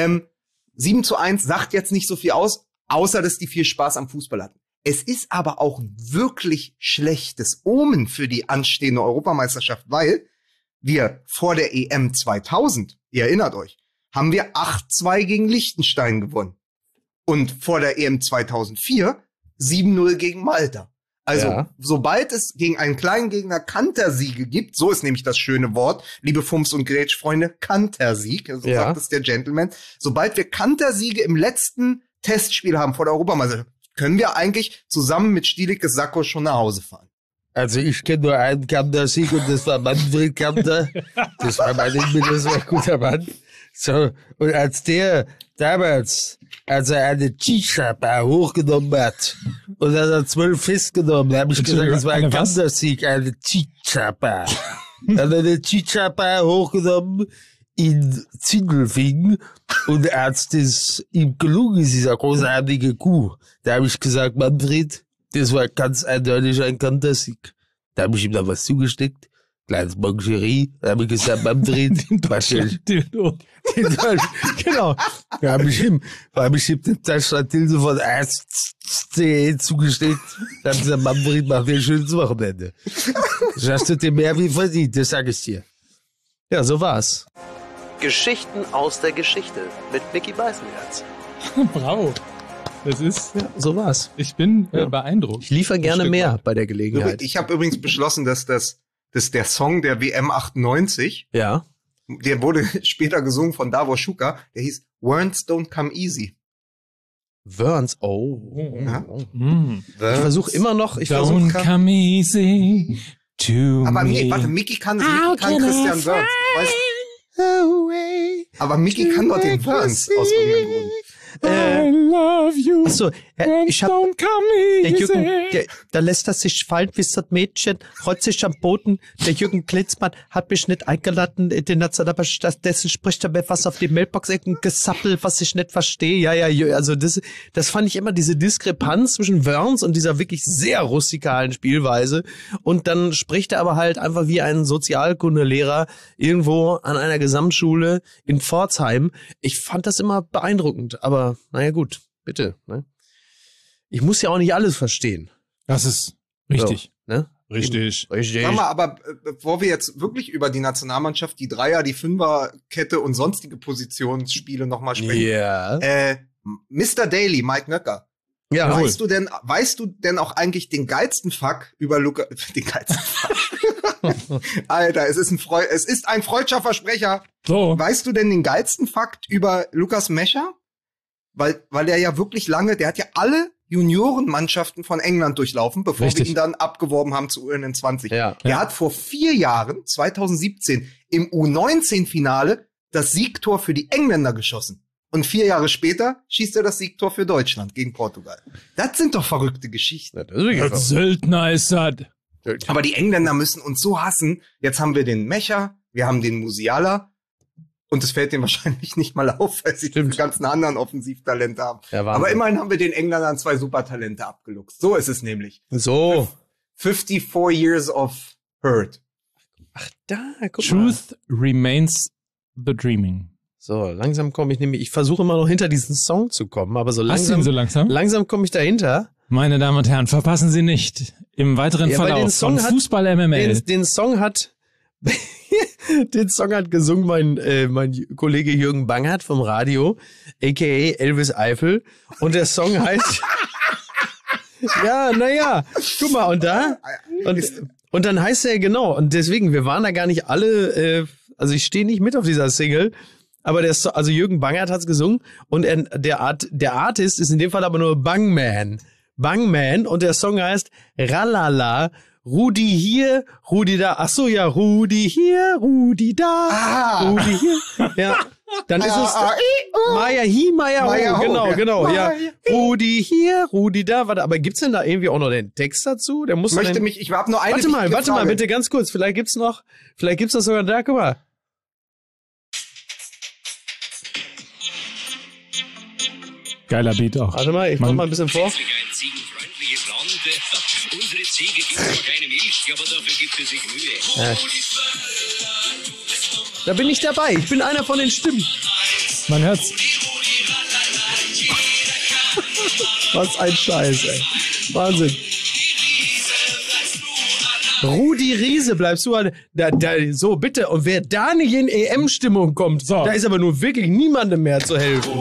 7:1 sagt jetzt nicht so viel aus, außer dass die viel Spaß am Fußball hatten. Es ist aber auch ein wirklich schlechtes Omen für die anstehende Europameisterschaft, weil wir vor der EM 2000, ihr erinnert euch, haben wir 8:2 gegen Liechtenstein gewonnen. Und vor der EM 2004 7:0 gegen Malta. Also, sobald es gegen einen kleinen Gegner Kantersiege gibt, so ist nämlich das schöne Wort, liebe Fums- und Grätsch-Freunde, Kantersieg, so sagt es der Gentleman. Sobald wir Kantersiege im letzten Testspiel haben vor der Europameisterschaft, können wir eigentlich zusammen mit Stielikes Sakko schon nach Hause fahren. Also ich kenne nur einen Kantersieg und das war Manfred Kanter. Das war mein ein guter Mann. So, und als der damals, als er eine Chicha-Bar hochgenommen hat und dann hat er 12 festgenommen, da habe ich gesagt, das war ein Kantersieg, eine Chicha-Bar. Dann hat er eine Chicha-Bar hochgenommen in Zindelfingen und als das ihm gelungen ist, dieser großartige Coup, da habe ich gesagt, Manfred, das war ganz eindeutig ein Kantersieg. Da habe ich ihm da was zugesteckt. Kleines Mancherie, da habe ich gesagt, Manfred, Dildo. Genau. Da habe ich ihm den Deutschland-Dildo von ASC zugesteckt. Da habe ich gesagt, Manfred, mach dir ein schönes Wochenende. Das hast du dir mehr wie verdient, das sage ich dir. Ja, so war's. Geschichten aus der Geschichte mit Micky Beisenherz. Bravo. Das ist, so war's. Ich bin beeindruckt. Ich liefere gerne mehr bei der Gelegenheit. Ich habe übrigens beschlossen, dass der Song der WM 98, der wurde später gesungen von Davor Schuka, der hieß Words Don't Come Easy. Words, Ich versuche immer noch, Don't come easy to aber me. warte, Micky kann Christian Wörns. Aber Micky kann doch den Wörns aus irgendeinem Grund. I love you. Achso, ich hab, don't come easy. der Jürgen, da lässt er sich fallen wie das Mädchen, rollt sich am Boden. Der Jürgen Klinsmann hat mich nicht eingeladen, den hat aber stattdessen spricht er mir was auf die Mailbox-Ecken gesappelt, was ich nicht verstehe. Ja, also das fand ich immer diese Diskrepanz zwischen Wörns und dieser wirklich sehr rustikalen Spielweise. Und dann spricht er aber halt einfach wie ein Sozialkundelehrer irgendwo an einer Gesamtschule in Pforzheim. Ich fand das immer beeindruckend, aber naja gut, bitte. Ne? Ich muss ja auch nicht alles verstehen. Das ist richtig. So, ne? Richtig. Sag mal, aber bevor wir jetzt wirklich über die Nationalmannschaft, die Dreier-, die Fünferkette und sonstige Positionsspiele nochmal sprechen. Mr. Daly, Mike Nöcker. Ja, weißt du denn auch eigentlich den geilsten Fuck über Luca, den geilsten Fuck? Alter, es ist ein freudscher Versprecher. So. Weißt du denn den geilsten Fakt über Lukas Mescher? Weil er ja wirklich der hat ja alle Juniorenmannschaften von England durchlaufen, bevor wir ihn dann abgeworben haben zu UN20. Ja. Er hat vor 4 Jahren, 2017, im U19-Finale das Siegtor für die Engländer geschossen. Und 4 Jahre später schießt er das Siegtor für Deutschland gegen Portugal. Das sind doch verrückte Geschichten. Das Söldner ist das. Aber die Engländer müssen uns so hassen. Jetzt haben wir den Mecher, wir haben den Musiala und es fällt denen wahrscheinlich nicht mal auf, weil sie die ganzen anderen Offensivtalente haben. Ja, aber immerhin haben wir den Engländern 2 Supertalente abgeluchst. So ist es nämlich. So. 54 years of hurt. Ach, da, guck Truth remains the dreaming. So, langsam komme ich nämlich, ich versuche immer noch hinter diesen Song zu kommen, aber so Hast du ihn so langsam? Langsam komme ich dahinter. Meine Damen und Herren, verpassen Sie nicht im weiteren Verlauf von Fußball MML. Den Song hat gesungen mein Kollege Jürgen Bangert vom Radio, a.k.a. Elvis Eifel. Und der Song heißt, ja, naja, guck mal, und dann heißt er, genau, und deswegen, wir waren da gar nicht alle, also ich stehe nicht mit auf dieser Single, aber also Jürgen Bangert hat's gesungen und der Artist ist in dem Fall aber nur Bangman, und der Song heißt Ralala, Rudi hier, Rudi da, ach so, ja, Rudi hier, Rudi da, Rudi hier, ja. Dann ist es Maya hi, Maya ho, genau, ja. Rudi hier, Rudi da, warte, aber gibt's denn da irgendwie auch noch den Text dazu? Der muss ich hab nur eine Warte mal, bitte ganz kurz, vielleicht gibt's das sogar da, guck mal. Geiler Beat auch. Warte mal, ich mach mal ein bisschen vor. Unsere Ziege gibt zwar keine Milch, aber dafür gibt es sich Mühe. Ja. Da bin ich dabei. Ich bin einer von den Stimmen. Man hört's. Was ein Scheiß, ey. Wahnsinn. Rudi Riese, bleibst du so, bitte. Und wer da nicht in EM-Stimmung kommt, so. Da ist aber nur wirklich niemandem mehr zu helfen.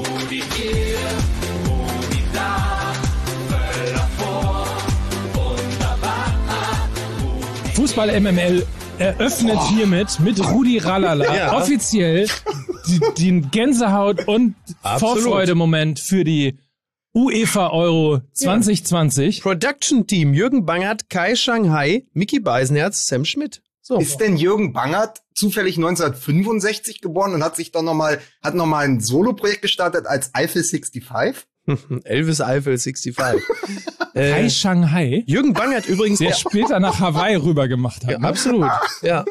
Fußball MML eröffnet hiermit mit Rudi Ralala offiziell den Gänsehaut- und Vorfreude-Moment für die UEFA Euro 2020. Production Team Jürgen Bangert, Kai Shanghai, Micky Beisenherz, Sam Schmidt. So. Ist denn Jürgen Bangert zufällig 1965 geboren und hat noch mal ein Soloprojekt gestartet als Eiffel 65? Elvis Eifel 65. Kai Shanghai. Jürgen Bangert übrigens. Der später nach Hawaii rüber gemacht hat. Ja, absolut. Ja.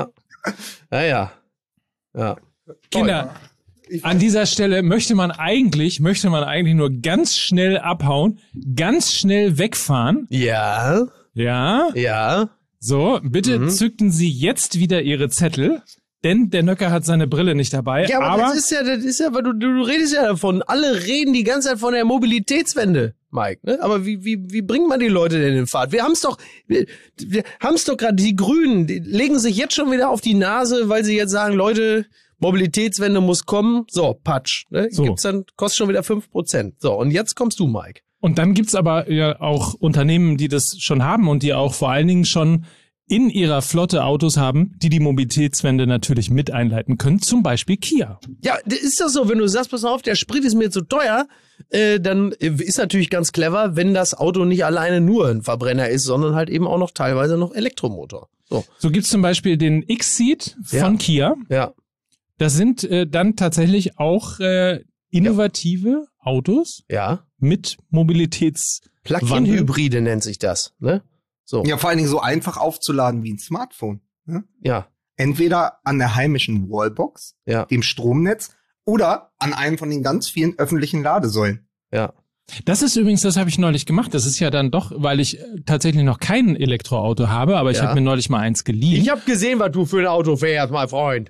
Kinder, an dieser Stelle möchte man eigentlich nur ganz schnell abhauen, ganz schnell wegfahren. Ja. Ja. So, bitte zückten Sie jetzt wieder Ihre Zettel. Denn der Nöcker hat seine Brille nicht dabei. Ja, aber das ist ja, weil du redest ja davon. Alle reden die ganze Zeit von der Mobilitätswende, Mike. Ne? Aber wie bringt man die Leute denn in Fahrt? Wir haben's doch gerade, die Grünen, die legen sich jetzt schon wieder auf die Nase, weil sie jetzt sagen, Leute, Mobilitätswende muss kommen. So, Patsch. Ne? So. Kostet schon wieder 5%. So, und jetzt kommst du, Mike. Und dann gibt's aber ja auch Unternehmen, die das schon haben und die auch vor allen Dingen schon in ihrer Flotte Autos haben, die Mobilitätswende natürlich mit einleiten können, zum Beispiel Kia. Ja, ist das so, wenn du sagst, pass auf, der Sprit ist mir zu teuer, dann ist natürlich ganz clever, wenn das Auto nicht alleine nur ein Verbrenner ist, sondern halt eben auch noch teilweise noch Elektromotor. So gibt's zum Beispiel den X-Ceed von Kia. Ja. Das sind dann tatsächlich auch innovative Autos mit Plug-in-Hybride nennt sich das, ne? So. Ja, vor allen Dingen so einfach aufzuladen wie ein Smartphone. Ne? Ja. Entweder an der heimischen Wallbox, dem Stromnetz, oder an einem von den ganz vielen öffentlichen Ladesäulen. Ja. Das ist übrigens, das habe ich neulich gemacht. Das ist ja dann doch, weil ich tatsächlich noch kein Elektroauto habe, aber ich habe mir neulich mal eins geliehen. Ich habe gesehen, was du für ein Auto fährst, mein Freund.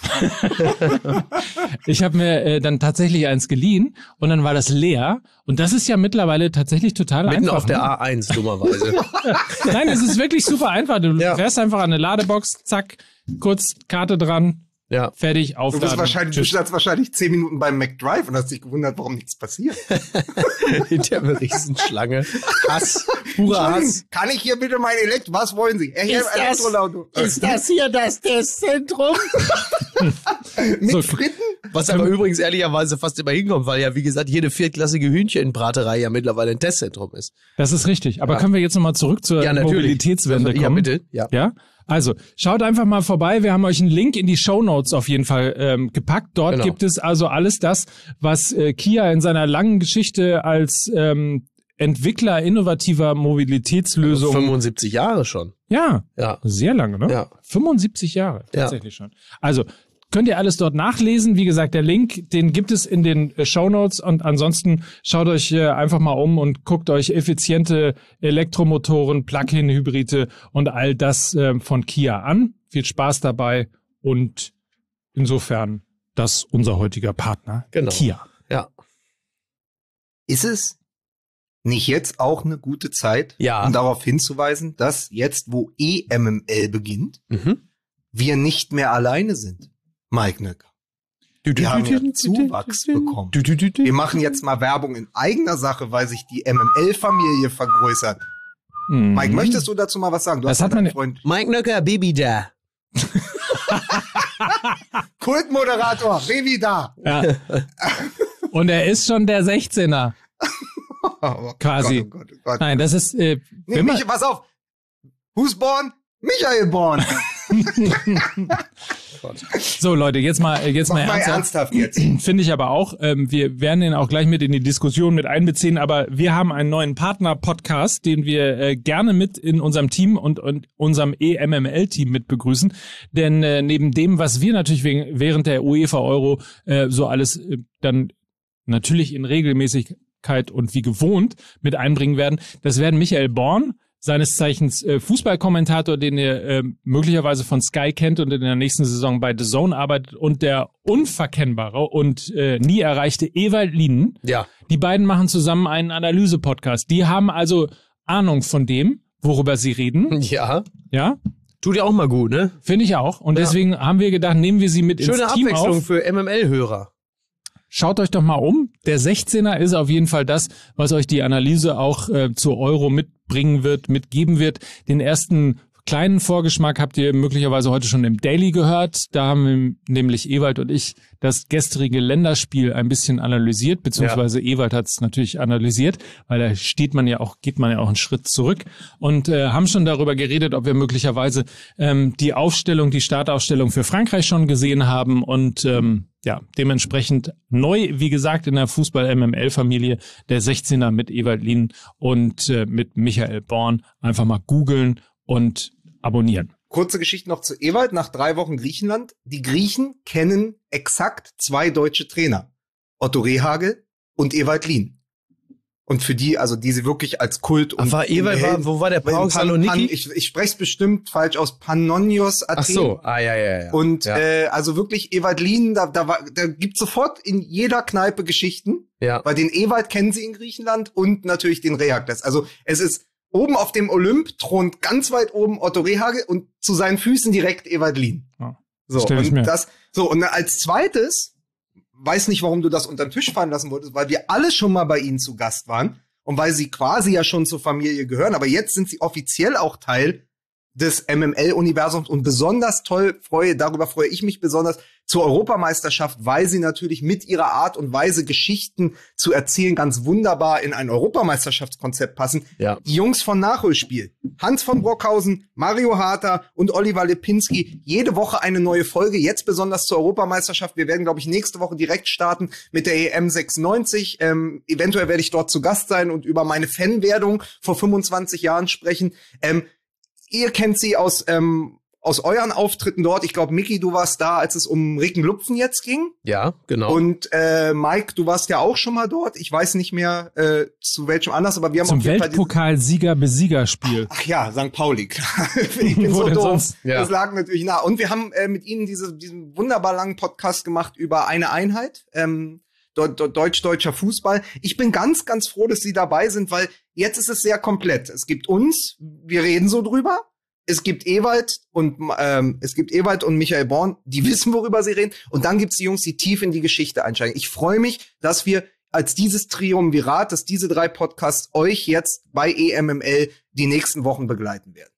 Ich habe mir dann tatsächlich eins geliehen und dann war das leer. Und das ist ja mittlerweile tatsächlich total Mitten einfach. Auf der A1, dummerweise. Nein, es ist wirklich super einfach. Du fährst einfach an eine Ladebox, zack, kurz Karte dran, fertig, aufladen. Du standst wahrscheinlich 10 Minuten beim McDrive und hast dich gewundert, warum nichts passiert. Hinter einer Riesenschlange. Hass, purer Hass. Kann ich hier bitte mein was wollen Sie? Ist das hier das Testzentrum? Mit Fritten? Was aber übrigens ehrlicherweise fast immer hinkommt, weil ja, wie gesagt, jede viertklassige Hühnchenbraterei ja mittlerweile ein Testzentrum ist. Das ist richtig. Aber können wir jetzt nochmal zurück zur Mobilitätswende kommen? Ja, bitte. Ja? Also, schaut einfach mal vorbei. Wir haben euch einen Link in die Shownotes auf jeden Fall gepackt. Dort gibt es also alles das, was Kia in seiner langen Geschichte als Entwickler innovativer Mobilitätslösungen. 75 Jahre schon. Ja, Ja. sehr lange, ne? Ja. 75 Jahre, tatsächlich schon. Also, könnt ihr alles dort nachlesen. Wie gesagt, der Link, den gibt es in den Shownotes. Und ansonsten schaut euch einfach mal um und guckt euch effiziente Elektromotoren, Plug-in-Hybride und all das von Kia an. Viel Spaß dabei und insofern das unser heutiger Partner, Genau. Kia. Ja. Ist es nicht jetzt auch eine gute Zeit, Ja. um darauf hinzuweisen, dass jetzt, wo EMML beginnt, Mhm. wir nicht mehr alleine sind? Mike Nöcker. Wir haben ja Zuwachs bekommen. Wir machen jetzt mal Werbung in eigener Sache, weil sich die MML-Familie vergrößert. Mhm. Mike, möchtest du dazu mal was sagen? Du Das hast hat ja deinen man- Freund. Mike Nöcker, Baby da. Kultmoderator, Baby da. Ja. Und er ist schon der 16er. Oh Quasi. Gott, oh Gott, oh Gott. Nein, das ist... Nee, wenn man- pass auf. Who's born? Michael born. So Leute, jetzt mal Mach mal ernsthaft. ernsthaft jetzt. Finde ich aber auch. Wir werden ihn auch gleich mit in die Diskussion mit einbeziehen, aber wir haben einen neuen Partner-Podcast, den wir gerne mit in unserem Team und unserem EMML-Team mit begrüßen. Denn neben dem, was wir natürlich während der UEFA Euro so alles dann natürlich in Regelmäßigkeit und wie gewohnt mit einbringen werden, das werden Michael Born, seines Zeichens Fußballkommentator, den ihr möglicherweise von Sky kennt und in der nächsten Saison bei The Zone arbeitet, und der unverkennbare und nie erreichte Ewald Lienen. Ja. Die beiden machen zusammen einen Analyse-Podcast. Die haben also Ahnung von dem, worüber sie reden. Ja. Ja, Tut ja auch mal gut, ne? finde ich auch. Und Ja. deswegen haben wir gedacht, nehmen wir sie mit Schöne ins Team Abwechslung auf. für MML-Hörer. Schaut euch doch mal um. Der 16er ist auf jeden Fall das, was euch die Analyse auch zur Euro mitbringen wird, mitgeben wird. Den ersten kleinen Vorgeschmack habt ihr möglicherweise heute schon im Daily gehört. Da haben nämlich Ewald und ich das gestrige Länderspiel ein bisschen analysiert, beziehungsweise Ewald hat es natürlich analysiert, weil da geht man ja auch einen Schritt zurück und haben schon darüber geredet, ob wir möglicherweise die Startaufstellung für Frankreich schon gesehen haben und dementsprechend neu, wie gesagt, in der Fußball-MML-Familie der 16er mit Ewald Lienen und mit Michael Born. Einfach mal googeln und abonnieren. Kurze Geschichte noch zu Ewald. Nach 3 Wochen Griechenland. Die Griechen kennen exakt 2 deutsche Trainer. Otto Rehhagel und Ewald Lien. Und für die, also die sie wirklich als Kult und Wo war der PAOK Saloniki? Ich spreche es bestimmt falsch aus, Pannonios Athen. Ach so, ja. Und ja. also wirklich Ewald Lien, da gibt's sofort in jeder Kneipe Geschichten. Ja. Weil den Ewald kennen sie in Griechenland und natürlich den Rehhagel. Also es ist oben auf dem Olymp thront ganz weit oben Otto Rehhagel und zu seinen Füßen direkt Ewald Lien. Ja, so, stell ich und mir. und als zweites, weiß nicht, warum du das unter den Tisch fallen lassen wolltest, weil wir alle schon mal bei ihnen zu Gast waren und weil sie quasi ja schon zur Familie gehören, aber jetzt sind sie offiziell auch Teil des MML-Universums und besonders darüber freue ich mich besonders, zur Europameisterschaft, weil sie natürlich mit ihrer Art und Weise Geschichten zu erzählen ganz wunderbar in ein Europameisterschaftskonzept passen. Ja. Die Jungs von Nachholspiel, Hans von Brockhausen, Mario Harter und Oliver Lipinski, jede Woche eine neue Folge, jetzt besonders zur Europameisterschaft. Wir werden, glaube ich, nächste Woche direkt starten mit der EM 96. Eventuell werde ich dort zu Gast sein und über meine Fanwerdung vor 25 Jahren sprechen. Ihr kennt sie aus euren Auftritten dort. Ich glaube, Micky, du warst da, als es um Ricken Lupfen jetzt ging. Ja, genau. Und Mike, du warst ja auch schon mal dort. Ich weiß nicht mehr zu welchem Anlass, aber wir haben Zum auf jeden Fall Weltpokal-Sieger-Besieger-Spiel. Ach ja, St. Pauli, klar. Ich bin Wo so denn doof. sonst? Ja. Das lag natürlich nah. Und wir haben mit Ihnen diesen wunderbar langen Podcast gemacht über eine Einheit. Deutscher Fußball. Ich bin ganz, ganz froh, dass Sie dabei sind, weil jetzt ist es sehr komplett. Es gibt uns, wir reden so drüber. Es gibt Ewald und Michael Born, die wissen, worüber sie reden. Und dann gibt's die Jungs, die tief in die Geschichte einsteigen. Ich freue mich, dass wir als dieses Triumvirat, dass diese 3 Podcasts euch jetzt bei EMML die nächsten Wochen begleiten werden.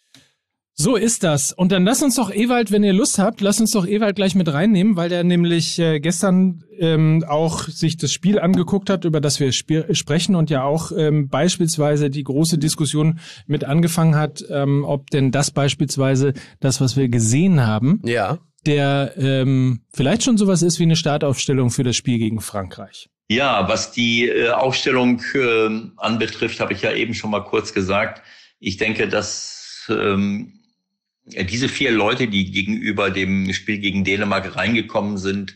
So ist das. Und dann lasst uns doch Ewald, wenn ihr Lust habt, gleich mit reinnehmen, weil der nämlich gestern auch sich das Spiel angeguckt hat, über das wir sprechen und ja auch beispielsweise die große Diskussion mit angefangen hat, ob denn das beispielsweise das, was wir gesehen haben, Ja. der vielleicht schon sowas ist wie eine Startaufstellung für das Spiel gegen Frankreich. Ja, was die Aufstellung anbetrifft, habe ich ja eben schon mal kurz gesagt. Ich denke, dass diese 4 Leute, die gegenüber dem Spiel gegen Dänemark reingekommen sind,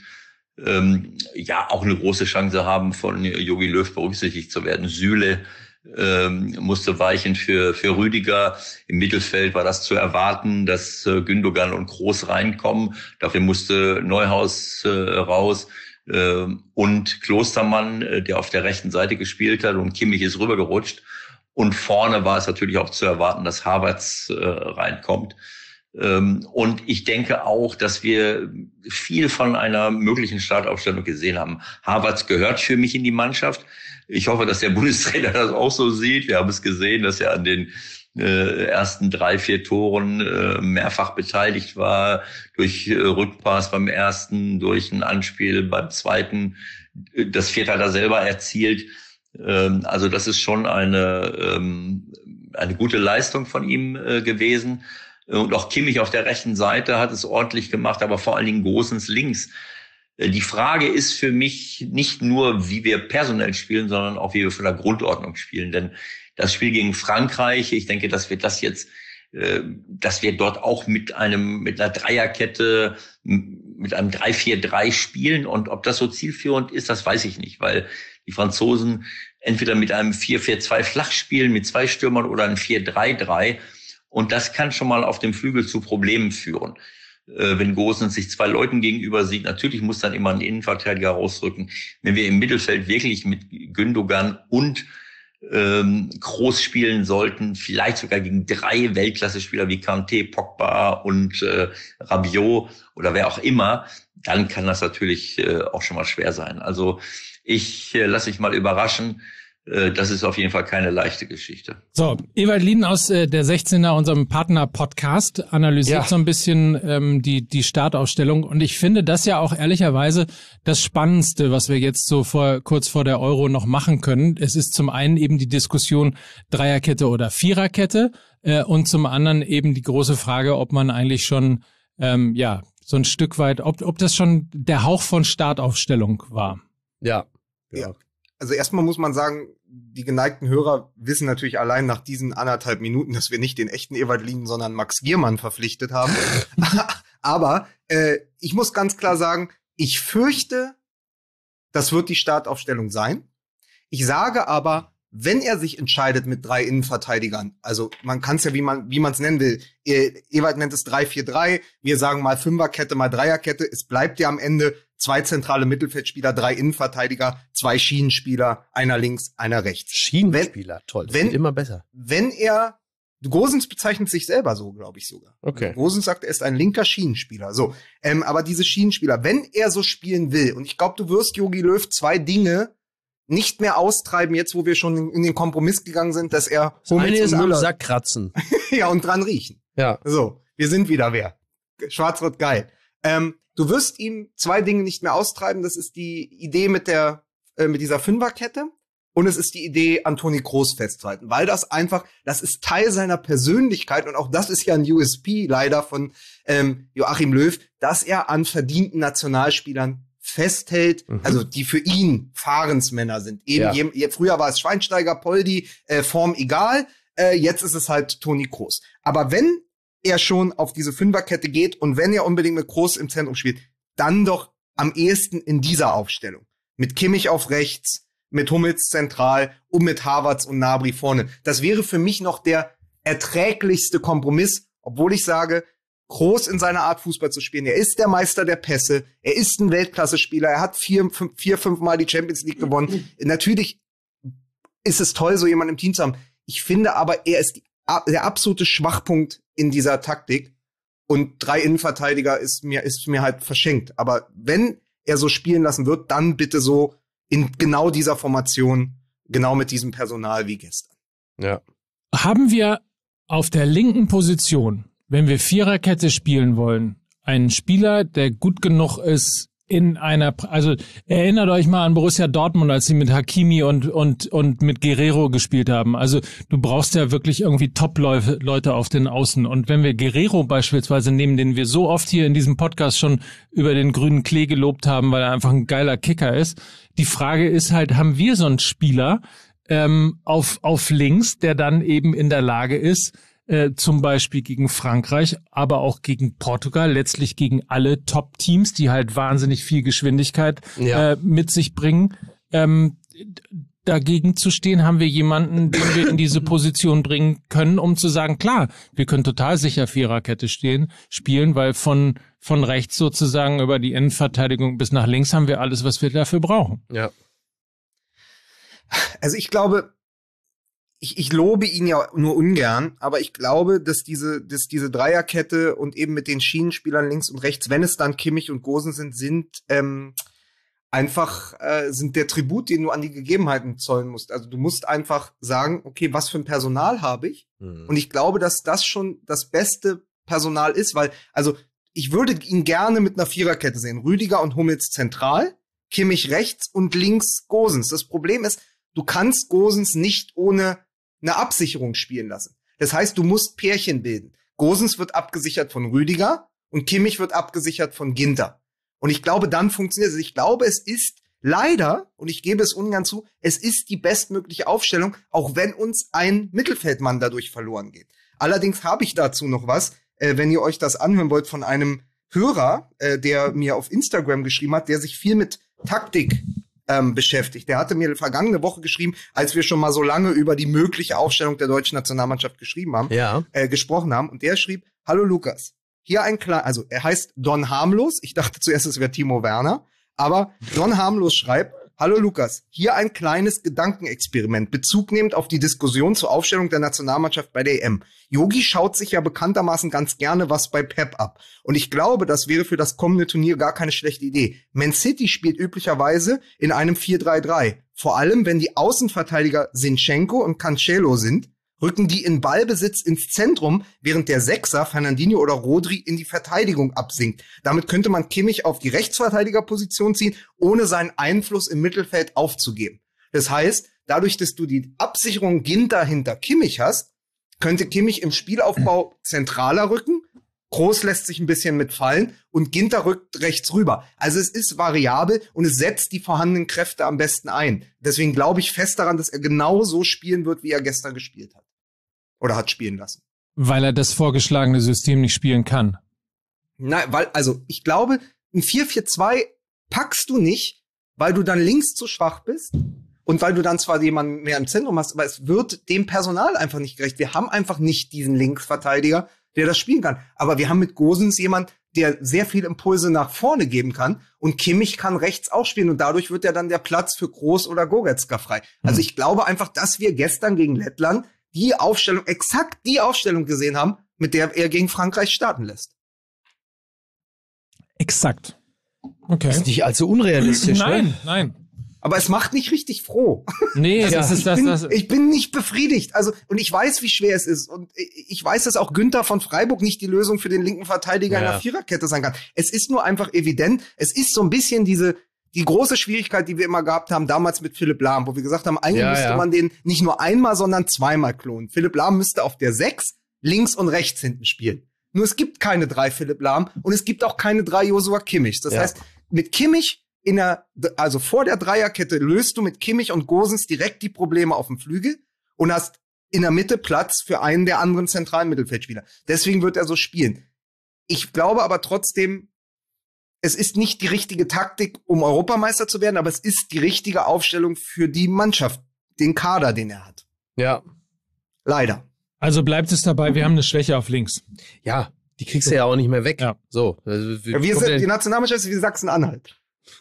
ja auch eine große Chance haben, von Jogi Löw berücksichtigt zu werden. Süle musste weichen für Rüdiger. Im Mittelfeld war das zu erwarten, dass Gündogan und Kroos reinkommen. Dafür musste Neuhaus raus. Und Klostermann, der auf der rechten Seite gespielt hat, und Kimmich ist rübergerutscht. Und vorne war es natürlich auch zu erwarten, dass Havertz reinkommt. Und ich denke auch, dass wir viel von einer möglichen Startaufstellung gesehen haben. Havertz gehört für mich in die Mannschaft. Ich hoffe, dass der Bundestrainer das auch so sieht. Wir haben es gesehen, dass er an den ersten 3-4 Toren mehrfach beteiligt war, durch Rückpass beim ersten, durch ein Anspiel beim zweiten. Das 4. hat er selber erzielt. Also das ist schon eine gute Leistung von ihm gewesen. Und auch Kimmich auf der rechten Seite hat es ordentlich gemacht, aber vor allen Dingen Gosens links. Die Frage ist für mich nicht nur, wie wir personell spielen, sondern auch, wie wir von der Grundordnung spielen. Denn das Spiel gegen Frankreich, ich denke, dass wir das jetzt, dass wir dort auch mit einer Dreierkette, mit einem 3-4-3 spielen. Und ob das so zielführend ist, das weiß ich nicht, weil die Franzosen entweder mit einem 4-4-2 flach spielen, mit 2 Stürmern, oder ein 4-3-3. Und das kann schon mal auf dem Flügel zu Problemen führen. Wenn Gosens sich 2 Leuten gegenüber sieht, natürlich muss dann immer ein Innenverteidiger rausrücken. Wenn wir im Mittelfeld wirklich mit Gündogan und Kroos spielen sollten, vielleicht sogar gegen 3 Weltklasse-Spieler wie Kanté, Pogba und Rabiot oder wer auch immer, dann kann das natürlich auch schon mal schwer sein. Also ich lasse mich mal überraschen. Das ist auf jeden Fall keine leichte Geschichte. So, Ewald Lien aus der 16er, unserem Partner-Podcast, analysiert so ein bisschen die Startaufstellung. Und ich finde das ja auch ehrlicherweise das Spannendste, was wir jetzt so kurz vor der Euro noch machen können. Es ist zum einen eben die Diskussion Dreierkette oder Viererkette und zum anderen eben die große Frage, ob man eigentlich schon so ein Stück weit, ob das schon der Hauch von Startaufstellung war. Ja. Also erstmal muss man sagen, die geneigten Hörer wissen natürlich allein nach diesen 1,5 Minuten, dass wir nicht den echten Ewald Lien, sondern Max Giermann verpflichtet haben. Aber ich muss ganz klar sagen, ich fürchte, das wird die Startaufstellung sein. Ich sage aber, wenn er sich entscheidet mit 3 Innenverteidigern, also man kann es ja, wie man es nennen will, Ewald nennt es 3-4-3, wir sagen mal Fünferkette, mal Dreierkette, es bleibt ja am Ende 2 zentrale Mittelfeldspieler, 3 Innenverteidiger, 2 Schienenspieler, einer links, einer rechts. Schienenspieler, toll, das wird immer besser. Gosens bezeichnet sich selber so, glaube ich sogar. Okay. Gosens sagt, er ist ein linker Schienenspieler. So, aber diese Schienenspieler, wenn er so spielen will, und ich glaube, du wirst Jogi Löw 2 Dinge nicht mehr austreiben, jetzt wo wir schon in den Kompromiss gegangen sind, dass er Hummels ist am Sack kratzen. ja, und dran riechen. Ja. So, wir sind wieder wer. Schwarz-Rot geil. Du wirst ihm 2 Dinge nicht mehr austreiben. Das ist die Idee mit dieser Fünferkette. Und es ist die Idee, an Toni Kroos festzuhalten. Weil das ist Teil seiner Persönlichkeit. Und auch das ist ja ein USP leider von Joachim Löw, dass er an verdienten Nationalspielern festhält, also die für ihn Fahrensmänner sind. Früher war es Schweinsteiger, Poldi, Form egal. Jetzt ist es halt Toni Kroos. Aber wenn er schon auf diese Fünferkette geht und wenn er unbedingt mit Kroos im Zentrum spielt, dann doch am ehesten in dieser Aufstellung. Mit Kimmich auf rechts, mit Hummels zentral und mit Havertz und Gnabry vorne. Das wäre für mich noch der erträglichste Kompromiss, obwohl ich sage, Kroos in seiner Art Fußball zu spielen. Er ist der Meister der Pässe, er ist ein Weltklasse-Spieler, er hat 4-5 Mal die Champions League gewonnen. Natürlich ist es toll, so jemanden im Team zu haben. Ich finde aber, er ist der absolute Schwachpunkt in dieser Taktik. Und 3 Innenverteidiger ist mir halt verschenkt. Aber wenn er so spielen lassen wird, dann bitte so in genau dieser Formation, genau mit diesem Personal wie gestern. Ja. Haben wir auf der linken Position, wenn wir Viererkette spielen wollen, einen Spieler, der gut genug ist, also erinnert euch mal an Borussia Dortmund, als sie mit Hakimi und mit Guerrero gespielt haben. Also du brauchst ja wirklich irgendwie Top-Leute auf den Außen. Und wenn wir Guerrero beispielsweise nehmen, den wir so oft hier in diesem Podcast schon über den grünen Klee gelobt haben, weil er einfach ein geiler Kicker ist. Die Frage ist halt, haben wir so einen Spieler auf links, der dann eben in der Lage ist, zum Beispiel gegen Frankreich, aber auch gegen Portugal, letztlich gegen alle Top-Teams, die halt wahnsinnig viel Geschwindigkeit mit sich bringen. Dagegen zu stehen, haben wir jemanden, den wir in diese Position bringen können, um zu sagen, klar, wir können total sicher Viererkette spielen, weil von rechts sozusagen über die Innenverteidigung bis nach links haben wir alles, was wir dafür brauchen. Ja. Also ich glaube, ich lobe ihn ja nur ungern, aber ich glaube, dass diese Dreierkette und eben mit den Schienenspielern links und rechts, wenn es dann Kimmich und Gosens sind sind der Tribut, den du an die Gegebenheiten zollen musst. Also du musst einfach sagen, okay, was für ein Personal habe ich? Und ich glaube, dass das schon das beste Personal ist, weil, also ich würde ihn gerne mit einer Viererkette sehen. Rüdiger und Hummels zentral, Kimmich rechts und links Gosens. Das Problem ist, du kannst Gosens nicht ohne eine Absicherung spielen lassen. Das heißt, du musst Pärchen bilden. Gosens wird abgesichert von Rüdiger und Kimmich wird abgesichert von Ginter. Und ich glaube, dann funktioniert es. Ich glaube, es ist leider, und ich gebe es ungern zu, es ist die bestmögliche Aufstellung, auch wenn uns ein Mittelfeldmann dadurch verloren geht. Allerdings habe ich dazu noch was, wenn ihr euch das anhören wollt, von einem Hörer, der mir auf Instagram geschrieben hat, der sich viel mit Taktik beschäftigt. Der hatte mir vergangene Woche geschrieben, als wir schon mal so lange über die mögliche Aufstellung der deutschen Nationalmannschaft gesprochen haben. Und der schrieb, hallo Lukas, hier also er heißt Don Harmlos. Ich dachte zuerst, es wäre Timo Werner. Aber Don Harmlos schreibt, hallo Lukas, hier ein kleines Gedankenexperiment, Bezug nehmend auf die Diskussion zur Aufstellung der Nationalmannschaft bei der EM. Yogi schaut sich ja bekanntermaßen ganz gerne was bei Pep ab. Und ich glaube, das wäre für das kommende Turnier gar keine schlechte Idee. Man City spielt üblicherweise in einem 4-3-3. Vor allem, wenn die Außenverteidiger Zinchenko und Cancelo sind, rücken die in Ballbesitz ins Zentrum, während der Sechser, Fernandinho oder Rodri, in die Verteidigung absinkt. Damit könnte man Kimmich auf die Rechtsverteidigerposition ziehen, ohne seinen Einfluss im Mittelfeld aufzugeben. Das heißt, dadurch, dass du die Absicherung Ginter hinter Kimmich hast, könnte Kimmich im Spielaufbau zentraler rücken, Kroos lässt sich ein bisschen mitfallen und Ginter rückt rechts rüber. Also es ist variabel und es setzt die vorhandenen Kräfte am besten ein. Deswegen glaube ich fest daran, dass er genau so spielen wird, wie er gestern gespielt hat. Oder hat spielen lassen. Weil er das vorgeschlagene System nicht spielen kann. Nein, also ich glaube, ein 4-4-2 packst du nicht, weil du dann links zu schwach bist und weil du dann zwar jemanden mehr im Zentrum hast, aber es wird dem Personal einfach nicht gerecht. Wir haben einfach nicht diesen Linksverteidiger, der das spielen kann. Aber wir haben mit Gosens jemand, der sehr viel Impulse nach vorne geben kann und Kimmich kann rechts auch spielen und dadurch wird ja dann der Platz für Kroos oder Goretzka frei. Also ich glaube einfach, dass wir gestern gegen Lettland exakt die Aufstellung gesehen haben, mit der er gegen Frankreich starten lässt. Exakt. Okay. Ist nicht allzu unrealistisch, Nein, ne? nein. Aber es macht nicht richtig froh. Nee, Ich bin nicht befriedigt. Also, und ich weiß, wie schwer es ist. Und ich weiß, dass auch Günther von Freiburg nicht die Lösung für den linken Verteidiger in der Viererkette sein kann. Es ist nur einfach evident. Es ist so ein bisschen die große Schwierigkeit, die wir immer gehabt haben, damals mit Philipp Lahm, wo wir gesagt haben, eigentlich müsste man den nicht nur einmal, sondern zweimal klonen. Philipp Lahm müsste auf der 6 links und rechts hinten spielen. Nur es gibt keine 3 Philipp Lahm und es gibt auch keine 3 Joshua Kimmichs. Das heißt, mit Kimmich also vor der Dreierkette löst du mit Kimmich und Gosens direkt die Probleme auf dem Flügel und hast in der Mitte Platz für einen der anderen zentralen Mittelfeldspieler. Deswegen wird er so spielen. Ich glaube aber trotzdem, es ist nicht die richtige Taktik, um Europameister zu werden, aber es ist die richtige Aufstellung für die Mannschaft, den Kader, den er hat. Ja. Leider. Also bleibt es dabei, wir haben eine Schwäche auf links. Ja, die kriegst du ja auch nicht mehr weg. Ja. So. Die Nationalmannschaft ist wie Sachsen-Anhalt.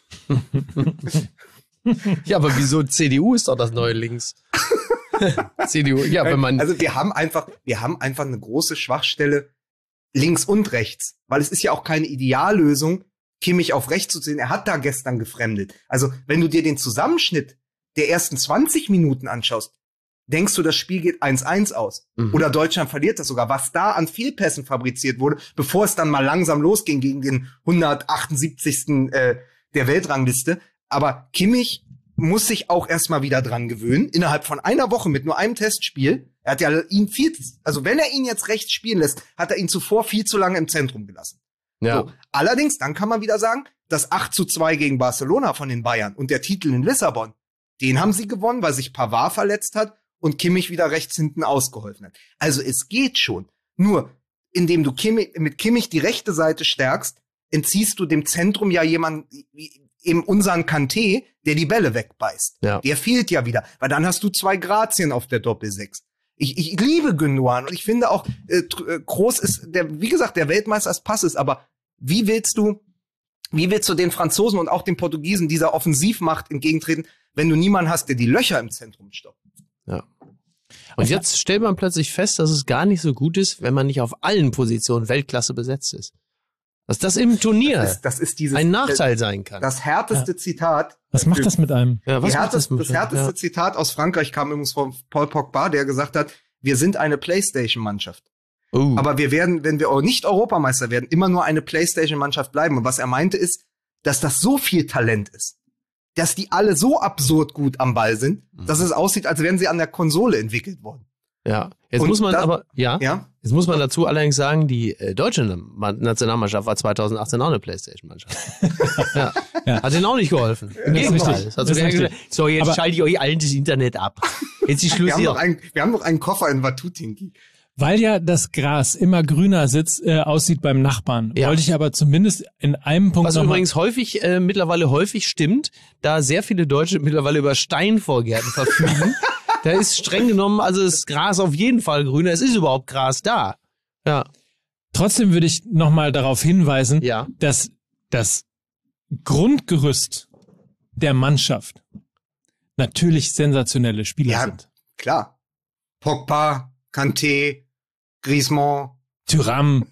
Ja, aber wieso? CDU ist doch das neue Links. CDU, ja, wenn man. Also wir haben einfach eine große Schwachstelle links und rechts, weil es ist ja auch keine Ideallösung, Kimmich auf rechts zu ziehen. Er hat da gestern gefremdet. Also wenn du dir den Zusammenschnitt der ersten 20 Minuten anschaust, denkst du, das Spiel geht 1-1 aus. Oder Deutschland verliert das sogar. Was da an Fehlpässen fabriziert wurde, bevor es dann mal langsam losging gegen den 178. der Weltrangliste. Aber Kimmich muss sich auch erstmal wieder dran gewöhnen. Innerhalb von einer Woche mit nur einem Testspiel. Er hat ja ihn wenn er ihn jetzt rechts spielen lässt, hat er ihn zuvor viel zu lange im Zentrum gelassen. Ja. So. Allerdings, dann kann man wieder sagen, das 8:2 gegen Barcelona von den Bayern und der Titel in Lissabon, den haben sie gewonnen, weil sich Pavard verletzt hat und Kimmich wieder rechts hinten ausgeholfen hat. Also es geht schon. Nur, indem du mit Kimmich die rechte Seite stärkst, entziehst du dem Zentrum ja jemanden, eben unseren Kanté, der die Bälle wegbeißt. Ja. Der fehlt ja wieder, weil dann hast du 2 Grazien auf der Doppel-6. Ich liebe Gündoğan und ich finde auch, Kroos ist, wie gesagt, der Weltmeister als Passes, aber wie willst du den Franzosen und auch den Portugiesen dieser Offensivmacht entgegentreten, wenn du niemanden hast, der die Löcher im Zentrum stoppt? Ja. Und jetzt stellt man plötzlich fest, dass es gar nicht so gut ist, wenn man nicht auf allen Positionen Weltklasse besetzt ist. Dass das im Turnier das ist dieses, ein Nachteil sein kann. Das härteste Zitat. Was macht das mit einem? Ja, das härteste Zitat aus Frankreich kam übrigens von Paul Pogba, der gesagt hat, wir sind eine Playstation-Mannschaft. Aber wir werden, wenn wir nicht Europameister werden, immer nur eine Playstation-Mannschaft bleiben. Und was er meinte ist, dass das so viel Talent ist, dass die alle so absurd gut am Ball sind, dass es aussieht, als wären sie an der Konsole entwickelt worden. Ja, jetzt muss man jetzt muss man dazu allerdings sagen, die deutsche Nationalmannschaft war 2018 auch eine Playstation-Mannschaft. Ja. Hat denen auch nicht geholfen. Im Gegenteil. So, jetzt schalte ich euch allen das Internet ab. Jetzt ist Schluss hier. Wir haben noch einen Koffer in Watutinki. Weil ja das Gras immer grüner aussieht beim Nachbarn, wollte ich aber zumindest in einem Punkt was übrigens mittlerweile häufig stimmt, da sehr viele Deutsche mittlerweile über Steinvorgärten verfügen. Da ist streng genommen, also das Gras auf jeden Fall grüner. Es ist überhaupt Gras da. Ja. Trotzdem würde ich nochmal darauf hinweisen, dass das Grundgerüst der Mannschaft natürlich sensationelle Spieler sind. Klar. Pogba, Kanté, Griezmann, Thuram.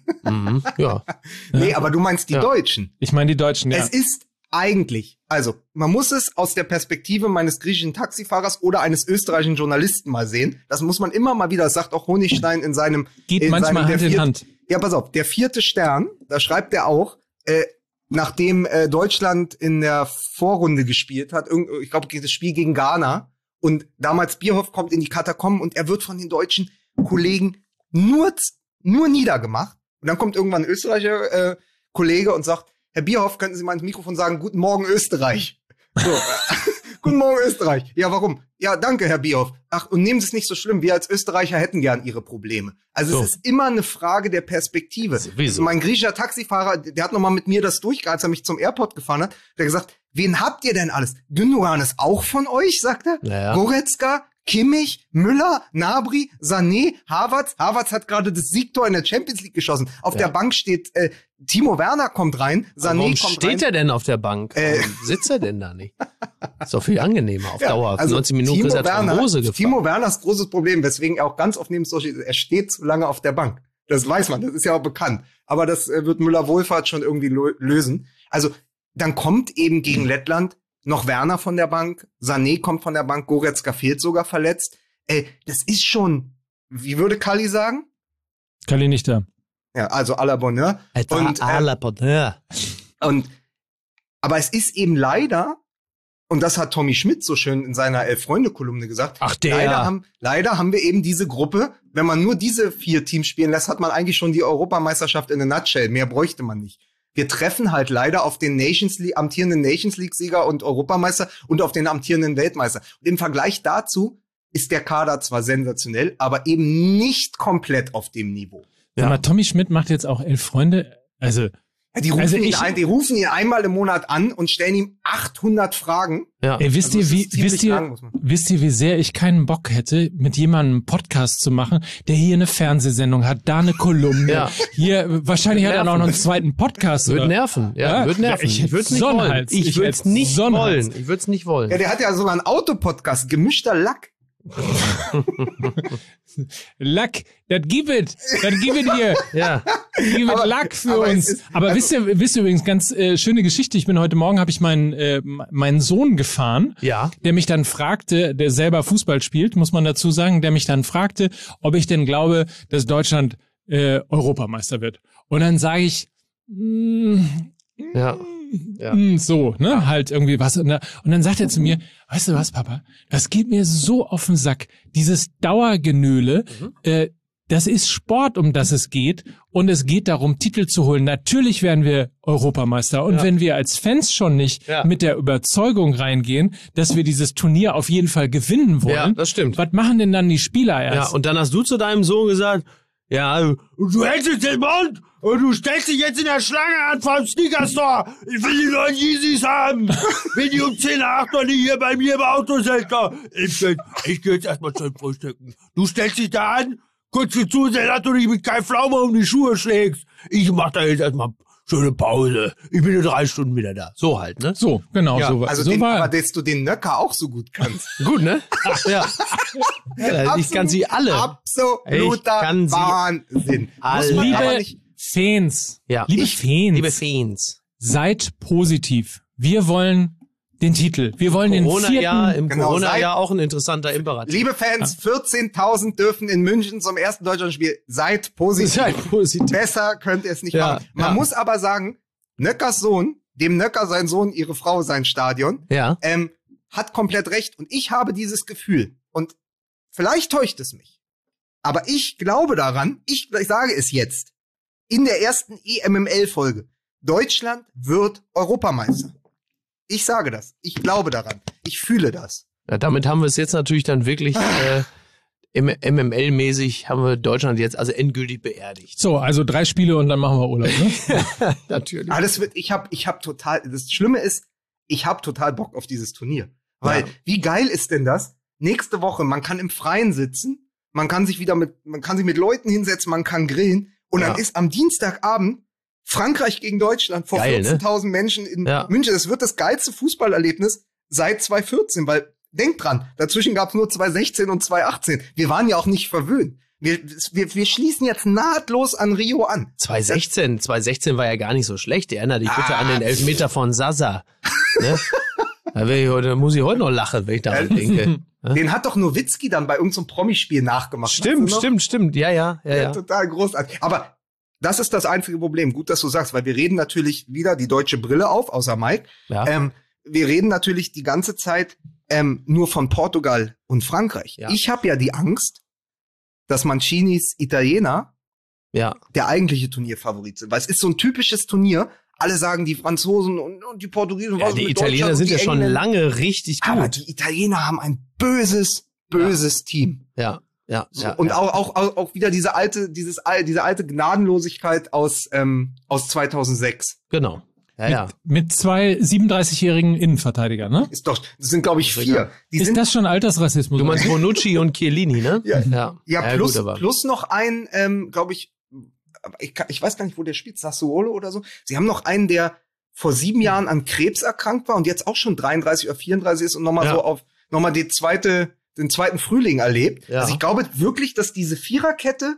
Nee, aber du meinst die Deutschen. Ich meine die Deutschen, ja. Es ist eigentlich, also man muss es aus der Perspektive meines griechischen Taxifahrers oder eines österreichischen Journalisten mal sehen. Das muss man immer mal wieder, das sagt auch Honigstein in seinem... Geht manchmal Hand in Hand. Ja, pass auf, der 4. Stern, da schreibt er auch, nachdem Deutschland in der Vorrunde gespielt hat, ich glaube, das Spiel gegen Ghana, und damals Bierhoff kommt in die Katakomben und er wird von den deutschen Kollegen nur niedergemacht. Und dann kommt irgendwann ein österreichischer Kollege und sagt, Herr Bierhoff, könnten Sie mal ins Mikrofon sagen, guten Morgen Österreich. So, guten Morgen Österreich. Ja, warum? Ja, danke, Herr Bierhoff. Ach, und nehmen Sie es nicht so schlimm. Wir als Österreicher hätten gern Ihre Probleme. Also es ist immer eine Frage der Perspektive. Also mein griechischer Taxifahrer, der hat nochmal mit mir das durchgegangen, als er mich zum Airport gefahren hat, der hat gesagt, wen habt ihr denn alles? Gündoğan ist auch von euch, sagt er. Ja. Goretzka, Kimmich, Müller, Gnabry, Sané, Havertz. Havertz hat gerade das Siegtor in der Champions League geschossen. Auf der Bank steht Timo Werner kommt rein, Sané warum kommt steht rein. Er denn auf der Bank? Warum sitzt er denn da nicht? Ist doch viel angenehmer auf Dauer. Also 90 Minuten ist er Thrombose gefahren. Timo Werners großes Problem, weswegen er auch ganz oft neben Social, er steht zu lange auf der Bank. Das weiß man, das ist ja auch bekannt. Aber das wird Müller-Wohlfahrt schon irgendwie lösen. Also dann kommt eben gegen Lettland noch Werner von der Bank, Sané kommt von der Bank, Goretzka fehlt sogar verletzt. Das ist schon, wie würde Kalli sagen? Kalli nicht da. Ja, also à la Bonheur. À la Bonheur. Aber es ist eben leider, und das hat Tommy Schmidt so schön in seiner Elf-Freunde-Kolumne gesagt, leider haben wir eben diese Gruppe, wenn man nur diese 4 Teams spielen lässt, hat man eigentlich schon die Europameisterschaft in a nutshell. Mehr bräuchte man nicht. Wir treffen halt leider auf den amtierenden Nations League-Sieger und Europameister und auf den amtierenden Weltmeister. Und im Vergleich dazu ist der Kader zwar sensationell, aber eben nicht komplett auf dem Niveau. Ja. Aber Tommy Schmidt macht jetzt auch 11 Freunde, also... Die rufen ihn einmal im Monat an und stellen ihm 800 Fragen. Ja. Ey, wisst ihr, wie sehr ich keinen Bock hätte, mit jemandem einen Podcast zu machen, der hier eine Fernsehsendung hat, da eine Kolumne. Ja. Hier, wahrscheinlich hat er auch noch einen zweiten Podcast. Wird nerven. Ja, wird nerven. Ich würde es nicht wollen. Ich würde es nicht wollen. Ich würde es nicht wollen. Ja, der hat ja sogar einen Autopodcast, gemischter Lack. Lack, das gibt es hier. Ja. Gib es Lack für uns. Aber wisst ihr übrigens, ganz schöne Geschichte. Heute Morgen habe ich meinen Sohn gefahren, der mich dann fragte, der selber Fußball spielt, muss man dazu sagen, der mich dann fragte, ob ich denn glaube, dass Deutschland Europameister wird. Und dann sage ich, so, ne, halt irgendwie was. Und dann sagt er zu mir, weißt du was, Papa, das geht mir so auf den Sack. Dieses Dauergenöle, das ist Sport, um das es geht. Und es geht darum, Titel zu holen. Natürlich werden wir Europameister. Und wenn wir als Fans schon nicht mit der Überzeugung reingehen, dass wir dieses Turnier auf jeden Fall gewinnen wollen. Das stimmt. Was machen denn dann die Spieler erst? Ja, und dann hast du zu deinem Sohn gesagt, du hältst jetzt den Mund und du stellst dich jetzt in der Schlange an vom Sneaker-Store. Ich will die neuen Yeezys haben. Wenn die um 10 nach 8 noch nicht hier bei mir im Auto sind. Ich geh jetzt erstmal zum Frühstücken. Du stellst dich da an, guckst dir zu, dass du dich mit keinem Pflaume um die Schuhe schlägst. Ich mach da jetzt erstmal schöne Pause. Ich bin in 3 Stunden wieder da. So halt, ne? So, genau. Ja, so, Also so aber dass du den Nöcker auch so gut kannst. Gut, ne? Ja. Ich kann sie alle. Absoluter kann sie Wahnsinn. alle. Muss man aber Liebe nicht. Fans, Ja. liebe Fans. seid positiv. Wir wollen den Titel. Wir wollen den vierten. Im Genau, Corona-Jahr auch ein interessanter Imperativ. Liebe Fans, 14.000 dürfen in München zum ersten Deutschlandspiel. Seid positiv. Seid positiv. Besser könnt ihr es nicht Ja, machen. Man ja. muss aber sagen, Nöckers Sohn, dem Nöcker sein Sohn, ihre Frau sein Stadion, Ja. hat komplett recht. Und ich habe dieses Gefühl. Und vielleicht täuscht es mich. Aber ich glaube daran, ich sage es jetzt, in der ersten EMML-Folge, Deutschland wird Europameister. Ich sage das. Ich glaube daran. Ich fühle das. Ja, damit haben wir es jetzt natürlich dann wirklich MML-mäßig haben wir Deutschland jetzt also endgültig beerdigt. So, also 3 Spiele und dann machen wir Urlaub, ne? Natürlich. Alles wird, ich hab total, das Schlimme ist, ich hab total Bock auf dieses Turnier. Weil, wie geil ist denn das? Nächste Woche, man kann im Freien sitzen, man kann sich mit Leuten hinsetzen, man kann grillen und dann ist am Dienstagabend Frankreich gegen Deutschland vor 14.000 Menschen in München. Das wird das geilste Fußballerlebnis seit 2014, weil, denkt dran, dazwischen gab's nur 2016 und 2018. Wir waren ja auch nicht verwöhnt. Wir schließen jetzt nahtlos an Rio an. 2016 war ja gar nicht so schlecht. Erinnere dich bitte an den Elfmeter von Sasa. Ne? Da muss ich heute noch lachen, wenn ich daran denke. Den hat doch Nowitzki dann bei irgendeinem Promispiel nachgemacht. Stimmt. Ja. Total großartig. Aber das ist das einzige Problem. Gut, dass du sagst, weil wir reden natürlich wieder die deutsche Brille auf, außer Mike. Ja. Wir reden natürlich die ganze Zeit nur von Portugal und Frankreich. Ja. Ich habe ja die Angst, dass Mancinis Italiener der eigentliche Turnierfavorit sind. Weil es ist so ein typisches Turnier. Alle sagen, die Franzosen und die Portugiesen. Ja, die Italiener sind ja schon lange richtig gut. Aber die Italiener haben ein böses Team. Ja. Und auch wieder diese alte Gnadenlosigkeit aus 2006. Genau. Ja. Mit 2 37-jährigen Innenverteidigern, ne? Das sind, glaube ich, 4. Ist das schon Altersrassismus? Du meinst Bonucci und Chiellini, ne? Ja, gut, plus noch ein, glaube ich weiß gar nicht, wo der spielt, Sassuolo oder so. Sie haben noch einen, der vor 7 Jahren an Krebs erkrankt war und jetzt auch schon 33 oder 34 ist und nochmal den zweiten Frühling erlebt. Ja. Also ich glaube wirklich, dass die Viererkette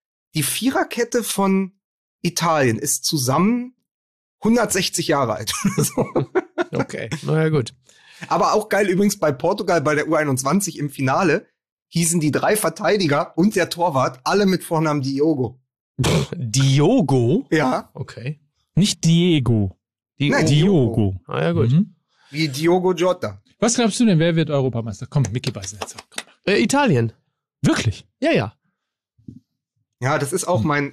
von Italien ist zusammen 160 Jahre alt. Okay, naja, gut. Aber auch geil übrigens bei Portugal, bei der U21 im Finale, hießen die 3 Verteidiger und der Torwart alle mit Vornamen Diogo. Diogo? Ja. Okay. Nicht Diego. Nein, Diogo. Ah ja, gut. Wie Diogo Jota. Was glaubst du denn, wer wird Europameister? Komm, Micky beißen jetzt. Italien. Wirklich? Ja. Ja, das ist auch meine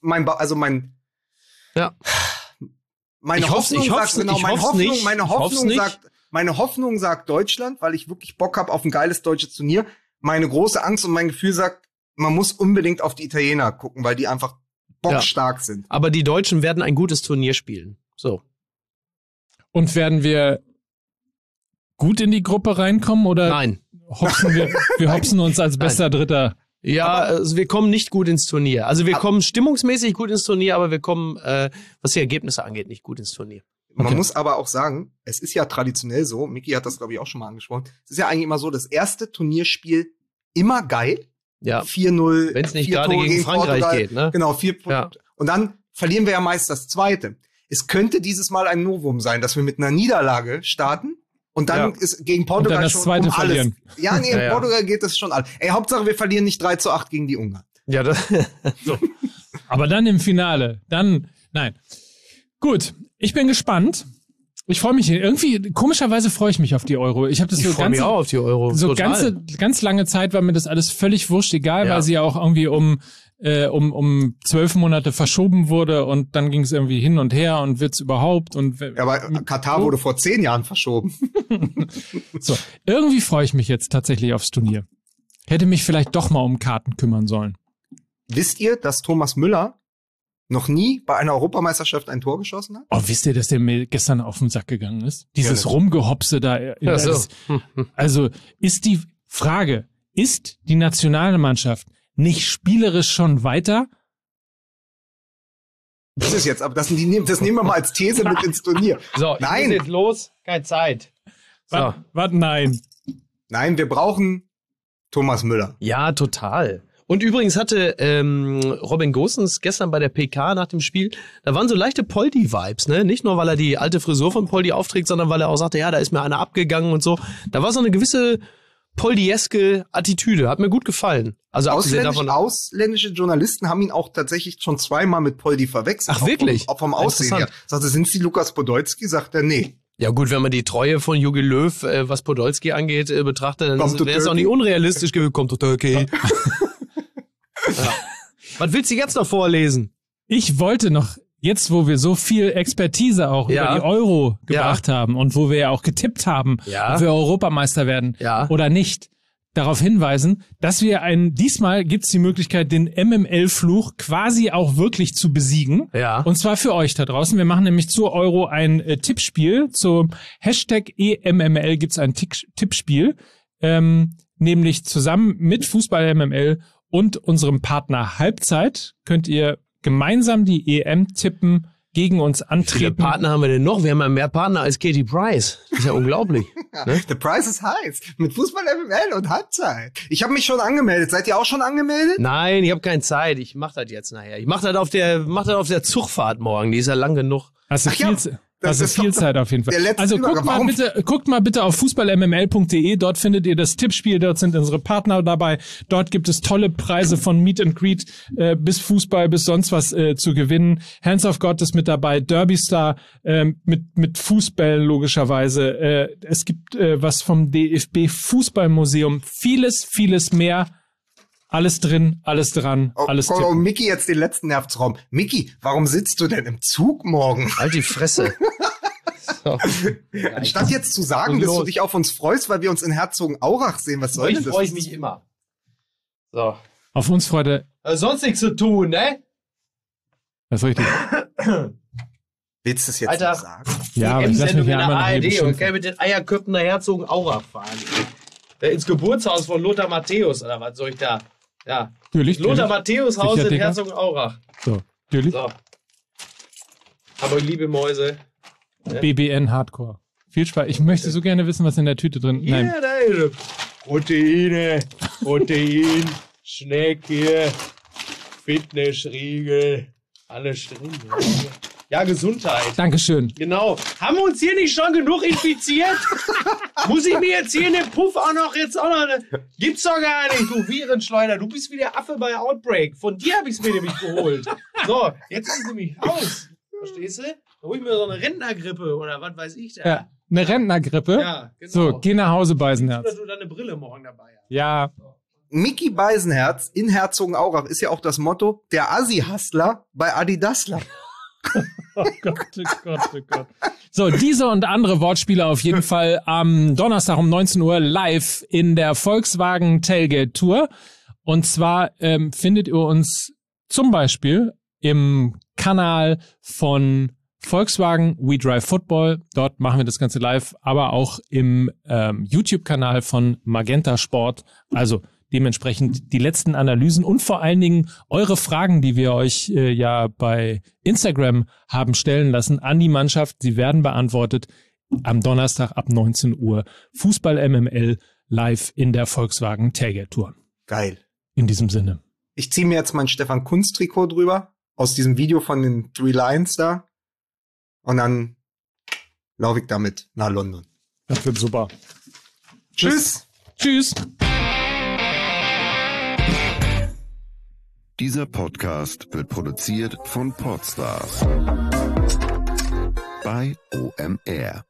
Hoffnung sagt Deutschland, weil ich wirklich Bock habe auf ein geiles deutsches Turnier. Meine große Angst und mein Gefühl sagt, man muss unbedingt auf die Italiener gucken, weil die einfach bockstark sind. Aber die Deutschen werden ein gutes Turnier spielen. So. Und werden wir gut in die Gruppe reinkommen oder Nein. Hopsen wir hopsen uns als bester Dritter? Ja, also wir kommen nicht gut ins Turnier. Also wir kommen stimmungsmäßig gut ins Turnier, aber wir kommen, was die Ergebnisse angeht, nicht gut ins Turnier. Man muss aber auch sagen, es ist ja traditionell so, Micky hat das, glaube ich, auch schon mal angesprochen, es ist ja eigentlich immer so, das erste Turnierspiel immer geil. Ja. 4-0. Wenn es nicht gerade gegen Frankreich Portugal, geht, ne? Genau, 4 Punkte. Ja. Und dann verlieren wir ja meist das zweite. Es könnte dieses Mal ein Novum sein, dass wir mit einer Niederlage starten und dann ist gegen Portugal und dann das zweite schon alles. Verlieren. Ja, nee, in Portugal geht das schon alles. Ey, Hauptsache wir verlieren nicht 3-8 gegen die Ungarn. Ja, das so. Aber dann im Finale, nein. Gut, ich bin gespannt. Ich freue mich irgendwie, komischerweise freue ich mich auf die Euro. Ich habe das so freue mich auch auf die Euro. So Total. ganz lange Zeit war mir das alles völlig wurscht, egal, weil sie ja auch irgendwie um 12 Monate verschoben wurde und dann ging es irgendwie hin und her und wird's überhaupt und Ja, aber Katar wurde vor 10 Jahren verschoben. so, irgendwie freue ich mich jetzt tatsächlich aufs Turnier. Hätte mich vielleicht doch mal um Karten kümmern sollen. Wisst ihr, dass Thomas Müller noch nie bei einer Europameisterschaft ein Tor geschossen hat? Oh, wisst ihr, dass der mir gestern auf den Sack gegangen ist? Dieses Rumgehopse da. Ja, so. Also ist die Frage, ist die Nationalmannschaft nicht spielerisch schon weiter? Das ist jetzt, aber das nehmen wir mal als These mit ins Turnier. So, Nein. ich muss jetzt los. Keine Zeit. So. Was? Nein. Nein, wir brauchen Thomas Müller. Ja, total. Und übrigens hatte Robin Gosens gestern bei der PK nach dem Spiel, da waren so leichte Poldi-Vibes, ne? Nicht nur, weil er die alte Frisur von Poldi aufträgt, sondern weil er auch sagte, ja, da ist mir einer abgegangen und so. Da war so eine gewisse Poldieske Attitüde. Hat mir gut gefallen. Also ausländische Journalisten haben ihn auch tatsächlich schon zweimal mit Poldi verwechselt. Ach, wirklich? Auch vom Aussehen her. Sagte, sind Sie Lukas Podolski? Sagt er, nee. Ja gut, wenn man die Treue von Jogi Löw, was Podolski angeht, betrachtet, dann wäre es auch nicht unrealistisch gewesen. Kommt to Turkey. Ja. Was willst du jetzt noch vorlesen? Ich wollte noch, jetzt wo wir so viel Expertise auch über die Euro gebracht haben und wo wir ja auch getippt haben, ob wir Europameister werden oder nicht, darauf hinweisen, dass wir diesmal gibt's die Möglichkeit, den MML-Fluch quasi auch wirklich zu besiegen. Ja. Und zwar für euch da draußen. Wir machen nämlich zur Euro ein Tippspiel. Zum Hashtag EMML gibt's ein Tippspiel. Nämlich zusammen mit Fußball MML und unserem Partner Halbzeit könnt ihr gemeinsam die EM tippen, gegen uns antreten. Wie viele Partner haben wir denn noch? Wir haben ja mehr Partner als Katie Price. Das ist ja unglaublich. Ne? The price is heiß. Mit Fußball MML und Halbzeit. Ich habe mich schon angemeldet. Seid ihr auch schon angemeldet? Nein, ich habe keine Zeit. Ich mach das jetzt nachher. Ich mach das auf der Zugfahrt morgen. Die ist ja lang genug. Hast du viel Zeit auf jeden Fall. Also guckt mal bitte auf fußballmml.de, dort findet ihr das Tippspiel, dort sind unsere Partner dabei, dort gibt es tolle Preise von Meet and Greet bis Fußball, bis sonst was zu gewinnen. Hands of God ist mit dabei, Derby Star mit Fußball logischerweise. Es gibt was vom DFB Fußballmuseum, vieles mehr. Alles drin, alles dran, alles tippen. Oh, Micky, jetzt den letzten Nervtraum. Micky, warum sitzt du denn im Zug morgen? Halt die Fresse. So. Anstatt jetzt zu sagen, dass du dich auf uns freust, weil wir uns in Herzogenaurach sehen, was soll das? Freue ich mich immer. So. Auf uns freut er. Sonst nichts zu tun, ne? Das ist richtig. Willst du es jetzt Alter, nicht sagen? Ja, aber ich lass mich in ja der einmal ARD und kann mit den Eierköpfen nach Herzogenaurach fahren. Ins Geburtshaus von Lothar Matthäus, oder was soll ich da? Ja. Natürlich. Lothar Matthäus Haus in Digga. Herzogenaurach. So, natürlich. So. Aber liebe Mäuse. BBN Hardcore. Viel Spaß. Ich möchte so gerne wissen, was in der Tüte drin ist. Nein. Ja, da ist Protein, Schnecke, Fitnessriegel, alles drin. Ja, Gesundheit. Dankeschön. Genau. Haben wir uns hier nicht schon genug infiziert? Muss ich mir jetzt hier in dem Puff auch noch Gibt's doch gar nicht, du Virenschleuder. Du bist wie der Affe bei Outbreak. Von dir habe ich es mir nämlich geholt. So, jetzt ist sie mich raus. Verstehst du? Da hol ich mir so eine Rentnergrippe oder was weiß ich da. Ja, eine Rentnergrippe? Ja, genau. So, geh nach Hause, Beisenherz. Dass du deine Brille morgen dabei hast. Ja. Micky Beisenherz in Herzogenaurach ist ja auch das Motto, der Assi-Hustler bei Adidasler. Oh Gott, oh Gott, oh Gott. So, diese und andere Wortspiele auf jeden Fall am Donnerstag um 19 Uhr live in der Volkswagen Tailgate Tour. Und zwar findet ihr uns zum Beispiel im Kanal von Volkswagen We Drive Football. Dort machen wir das Ganze live, aber auch im YouTube-Kanal von Magenta Sport. Also dementsprechend die letzten Analysen und vor allen Dingen eure Fragen, die wir euch ja bei Instagram haben stellen lassen an die Mannschaft. Sie werden beantwortet am Donnerstag ab 19 Uhr. Fußball MML live in der Volkswagen Tailgate Tour. Geil. In diesem Sinne. Ich ziehe mir jetzt mein Stefan Kunz Trikot drüber aus diesem Video von den Three Lions da und dann laufe ich damit nach London. Das wird super. Tschüss. Tschüss. Dieser Podcast wird produziert von Podstars bei OMR.